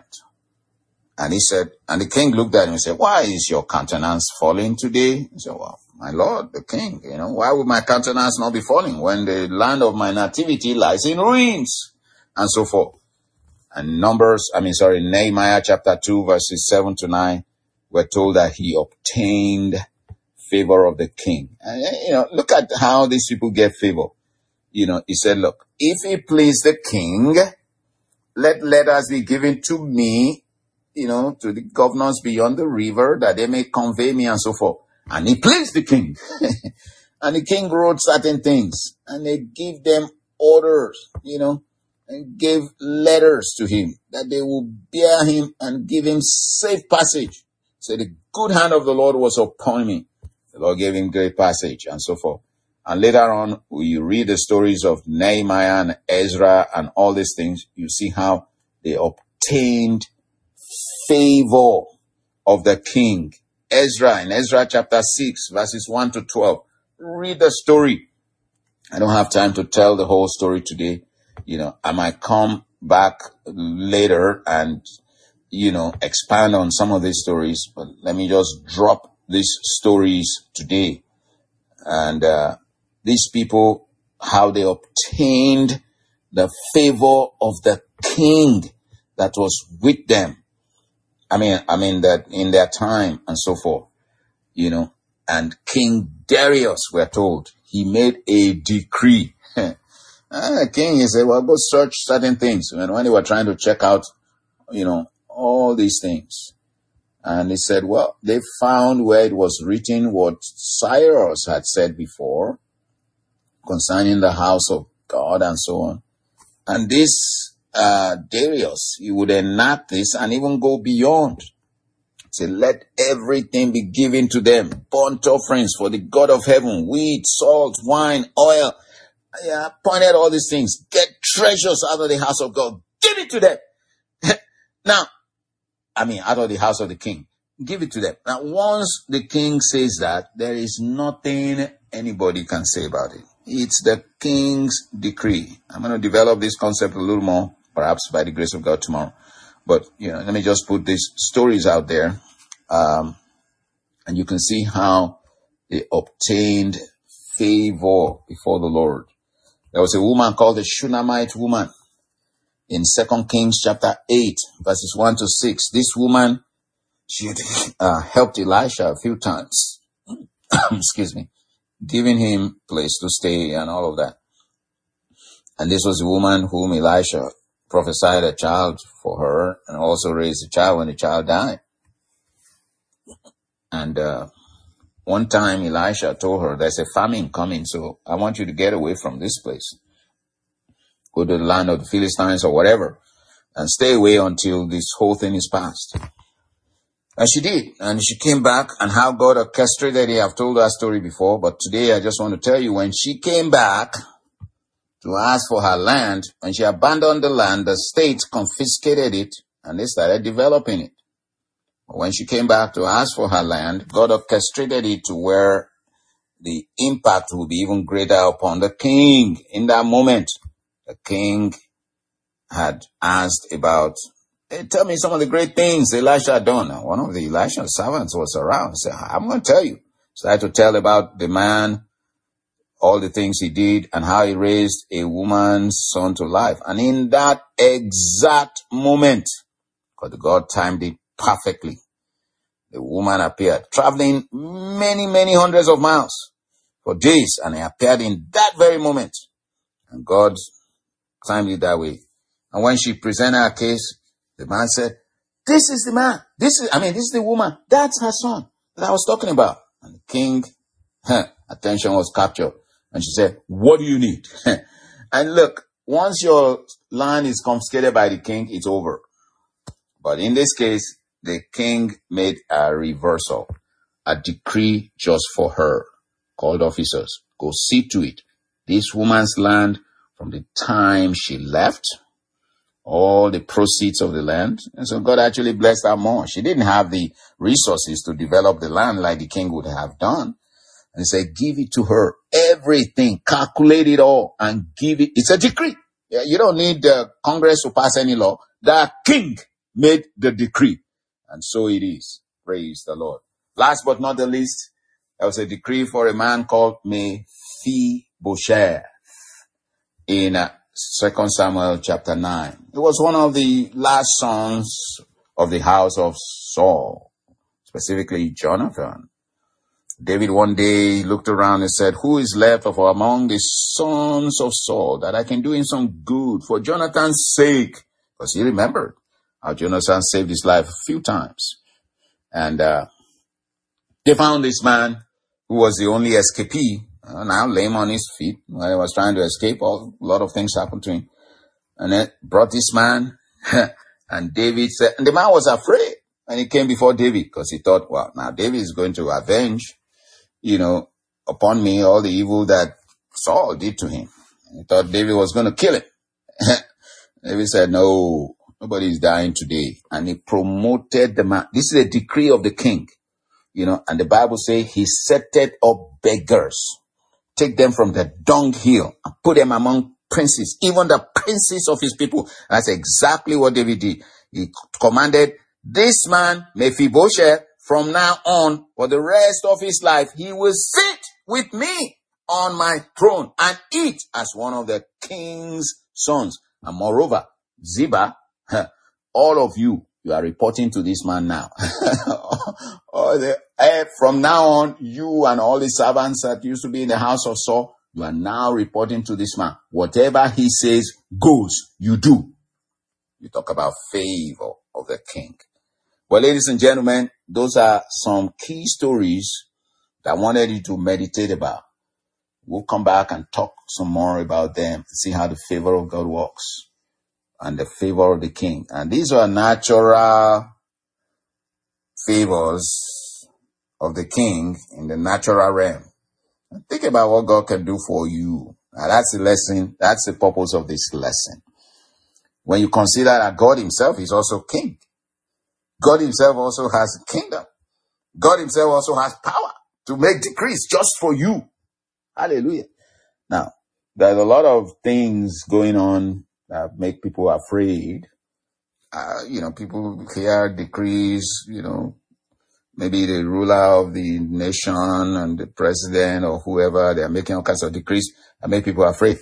A: And he said, and the king looked at him and said, why is your countenance falling today? He said, well, my lord, the king, you know, why would my countenance not be falling when the land of my nativity lies in ruins? And so forth. And Numbers, I mean, sorry, Nehemiah chapter two, verses seven to nine, we're told that he obtained favor of the king. And, you know, look at how these people get favor. You know, he said, look, if it please the king, let letters be given to me, you know, to the governors beyond the river, that they may convey me and so forth. And he pleased the king. And the king wrote certain things, and they give them orders, you know, and gave letters to him that they will bear him and give him safe passage. So the good hand of the Lord was upon me. The Lord gave him great passage and so forth. And later on, when you read the stories of Nehemiah and Ezra and all these things, you see how they obtained favor of the king. Ezra, in Ezra chapter six, verses one to twelve. Read the story. I don't have time to tell the whole story today. You know, I might come back later and, you know, expand on some of these stories, but let me just drop these stories today. And, uh, these people, how they obtained the favor of the king that was with them. I mean, I mean that in their time and so forth, you know, and King Darius, we're told, he made a decree. And the king, he said, well, go search certain things. And when they were trying to check out, you know, all these things. And he said, well, they found where it was written what Cyrus had said before concerning the house of God and so on. And this uh, Darius, he would enact this and even go beyond. Say, let everything be given to them. Burnt offerings for the God of heaven, wheat, salt, wine, oil. Yeah, pointed all these things. Get treasures out of the house of God. Give it to them. Now, I mean, out of the house of the king. Give it to them. Now, once the king says that, there is nothing anybody can say about it. It's the king's decree. I'm going to develop this concept a little more, perhaps by the grace of God tomorrow. But, you know, let me just put these stories out there. Um, and you can see how they obtained favor before the Lord. There was a woman called the Shunammite woman in Second Kings chapter eight, verses one to six. This woman, she had uh, helped Elisha a few times. Excuse me. Giving him place to stay and all of that. And this was a woman whom Elisha prophesied a child for her and also raised a child when the child died. And uh, one time Elisha told her, there's a famine coming, so I want you to get away from this place. Go to the land of the Philistines or whatever and stay away until this whole thing is past. And she did. And she came back, and how God orchestrated it. I've told that story before, but today I just want to tell you, when she came back to ask for her land, when she abandoned the land, the state confiscated it and they started developing it. But when she came back to ask for her land, God orchestrated it to where the impact will be even greater upon the king. In that moment, the king had asked about, hey, tell me some of the great things Elisha had done. Now, one of the Elisha's servants was around. He said, I'm going to tell you. Started to tell about the man, all the things he did, and how he raised a woman's son to life. And in that exact moment, because God timed it perfectly, the woman appeared, traveling many, many hundreds of miles for days, and he appeared in that very moment. And God timed it that way. And when she presented her case, the man said, this is the man. This is, I mean, this is the woman. That's her son that I was talking about. And the king, huh, attention was captured. And she said, what do you need? And look, once your land is confiscated by the king, it's over. But in this case, the king made a reversal. a decree just for her. Called officers, go see to it. This woman's land, from the time she left, all the proceeds of the land. And so God actually blessed her more. She didn't have the resources to develop the land like the king would have done. And he said, give it to her. Everything, calculate it all and give it. It's a decree. Yeah, you don't need the Congress to pass any law. The king made the decree. And so it is. Praise the Lord. Last but not the least, there was a decree for a man called Mephibosheth in uh, Second Samuel chapter nine. It was one of the last sons of the house of Saul, specifically Jonathan. David one day looked around and said, who is left of among the sons of Saul that I can do him some good for Jonathan's sake? Because he remembered how Jonathan saved his life a few times. And uh, they found this man who was the only escapee, uh, now lame on his feet. While he was trying to escape, all, a lot of things happened to him. And they brought this man, and David said, and the man was afraid when he came before David, because he thought, well, now David is going to avenge, you know, upon me all the evil that Saul did to him. He thought David was going to kill him. David said, no, nobody is dying today. And he promoted the man. This is a decree of the king, you know, and the Bible says he set up beggars, take them from the dunghill and put them among princes, even the princes of his people. That's exactly what David did. He commanded this man, Mephibosheth, from now on, for the rest of his life, he will sit with me on my throne and eat as one of the king's sons. And moreover, Ziba, all of you, you are reporting to this man now. From now on, you and all the servants that used to be in the house of Saul, you are now reporting to this man. Whatever he says goes, you do. You talk about favor of the king. Well, ladies and gentlemen, those are some key stories that I wanted you to meditate about. We'll come back and talk some more about them, see how the favor of God works and the favor of the king. And these are natural favors of the king in the natural realm. And think about what God can do for you. Now, that's the lesson. That's the purpose of this lesson. When you consider that God himself is also king. God himself also has a kingdom. God himself also has power to make decrees just for you. Hallelujah. Now, there's a lot of things going on that make people afraid. Uh, you know, people hear decrees, you know, maybe the ruler of the nation and the president or whoever, they are making all kinds of decrees that make people afraid.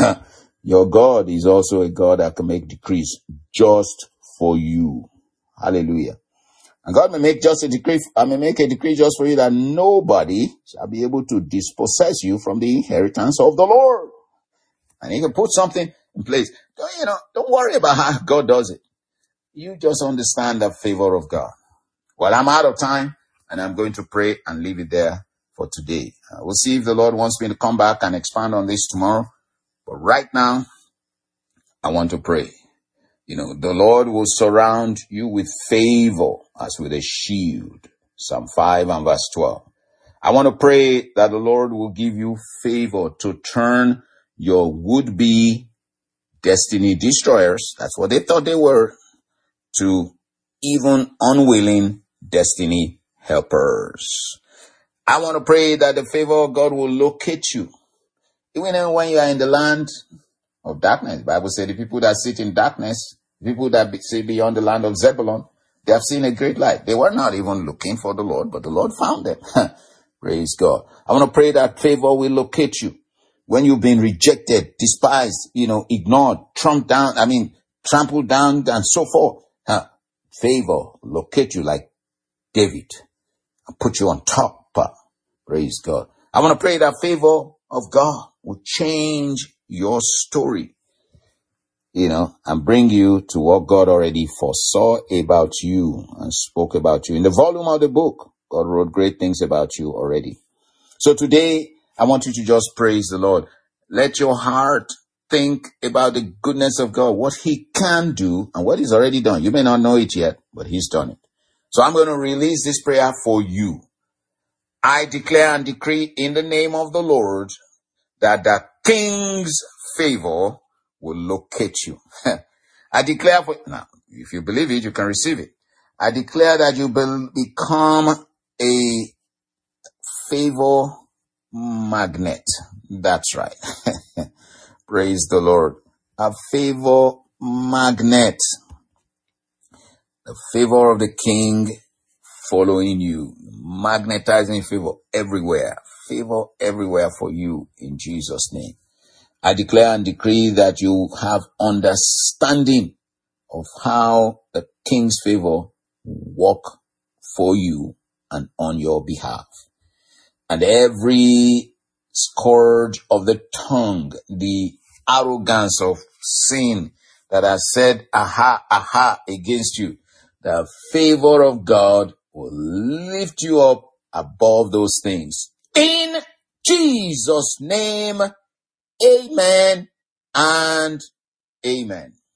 A: Your God is also a God that can make decrees just for you. Hallelujah. And God may make just a decree, I may make a decree just for you that nobody shall be able to dispossess you from the inheritance of the Lord. And he can put something in place. Don't, you know, don't worry about how God does it. You just understand the favor of God. Well, I'm out of time and I'm going to pray and leave it there for today. Uh, we'll see if the Lord wants me to come back and expand on this tomorrow. But right now, I want to pray. You know, the Lord will surround you with favor as with a shield. Psalm five and verse twelve. I want to pray that the Lord will give you favor to turn your would-be destiny destroyers, that's what they thought they were, to even unwilling destiny helpers. I want to pray that the favor of God will locate you. Even when you are in the land of darkness. The Bible says the people that sit in darkness, people that sit beyond the land of Zebulun, they have seen a great light. They were not even looking for the Lord, but the Lord found them. Praise God. I want to pray that favor will locate you. When you've been rejected, despised, you know, ignored, trumped down, I mean, trampled down and so forth. Huh? Favor locate you like David and put you on top. Praise God. I want to pray that favor of God will change your story, you know, and bring you to what God already foresaw about you and spoke about you. In the volume of the book, God wrote great things about you already. So today, I want you to just praise the Lord. Let your heart think about the goodness of God, what he can do and what he's already done. You may not know it yet, but he's done it. So I'm going to release this prayer for you. I declare and decree in the name of the Lord that the king's favor will locate you. I declare for, now, if you believe it, you can receive it. I declare that you will become a favor magnet. That's right. Praise the Lord. A favor magnet. The favor of the king following you, magnetizing favor everywhere, favor everywhere for you in Jesus' name. I declare and decree that you have understanding of how the king's favor work for you and on your behalf. And every scourge of the tongue, the arrogance of sin that has said, aha, aha, against you, the favor of God will lift you up above those things. In Jesus' name, amen and amen.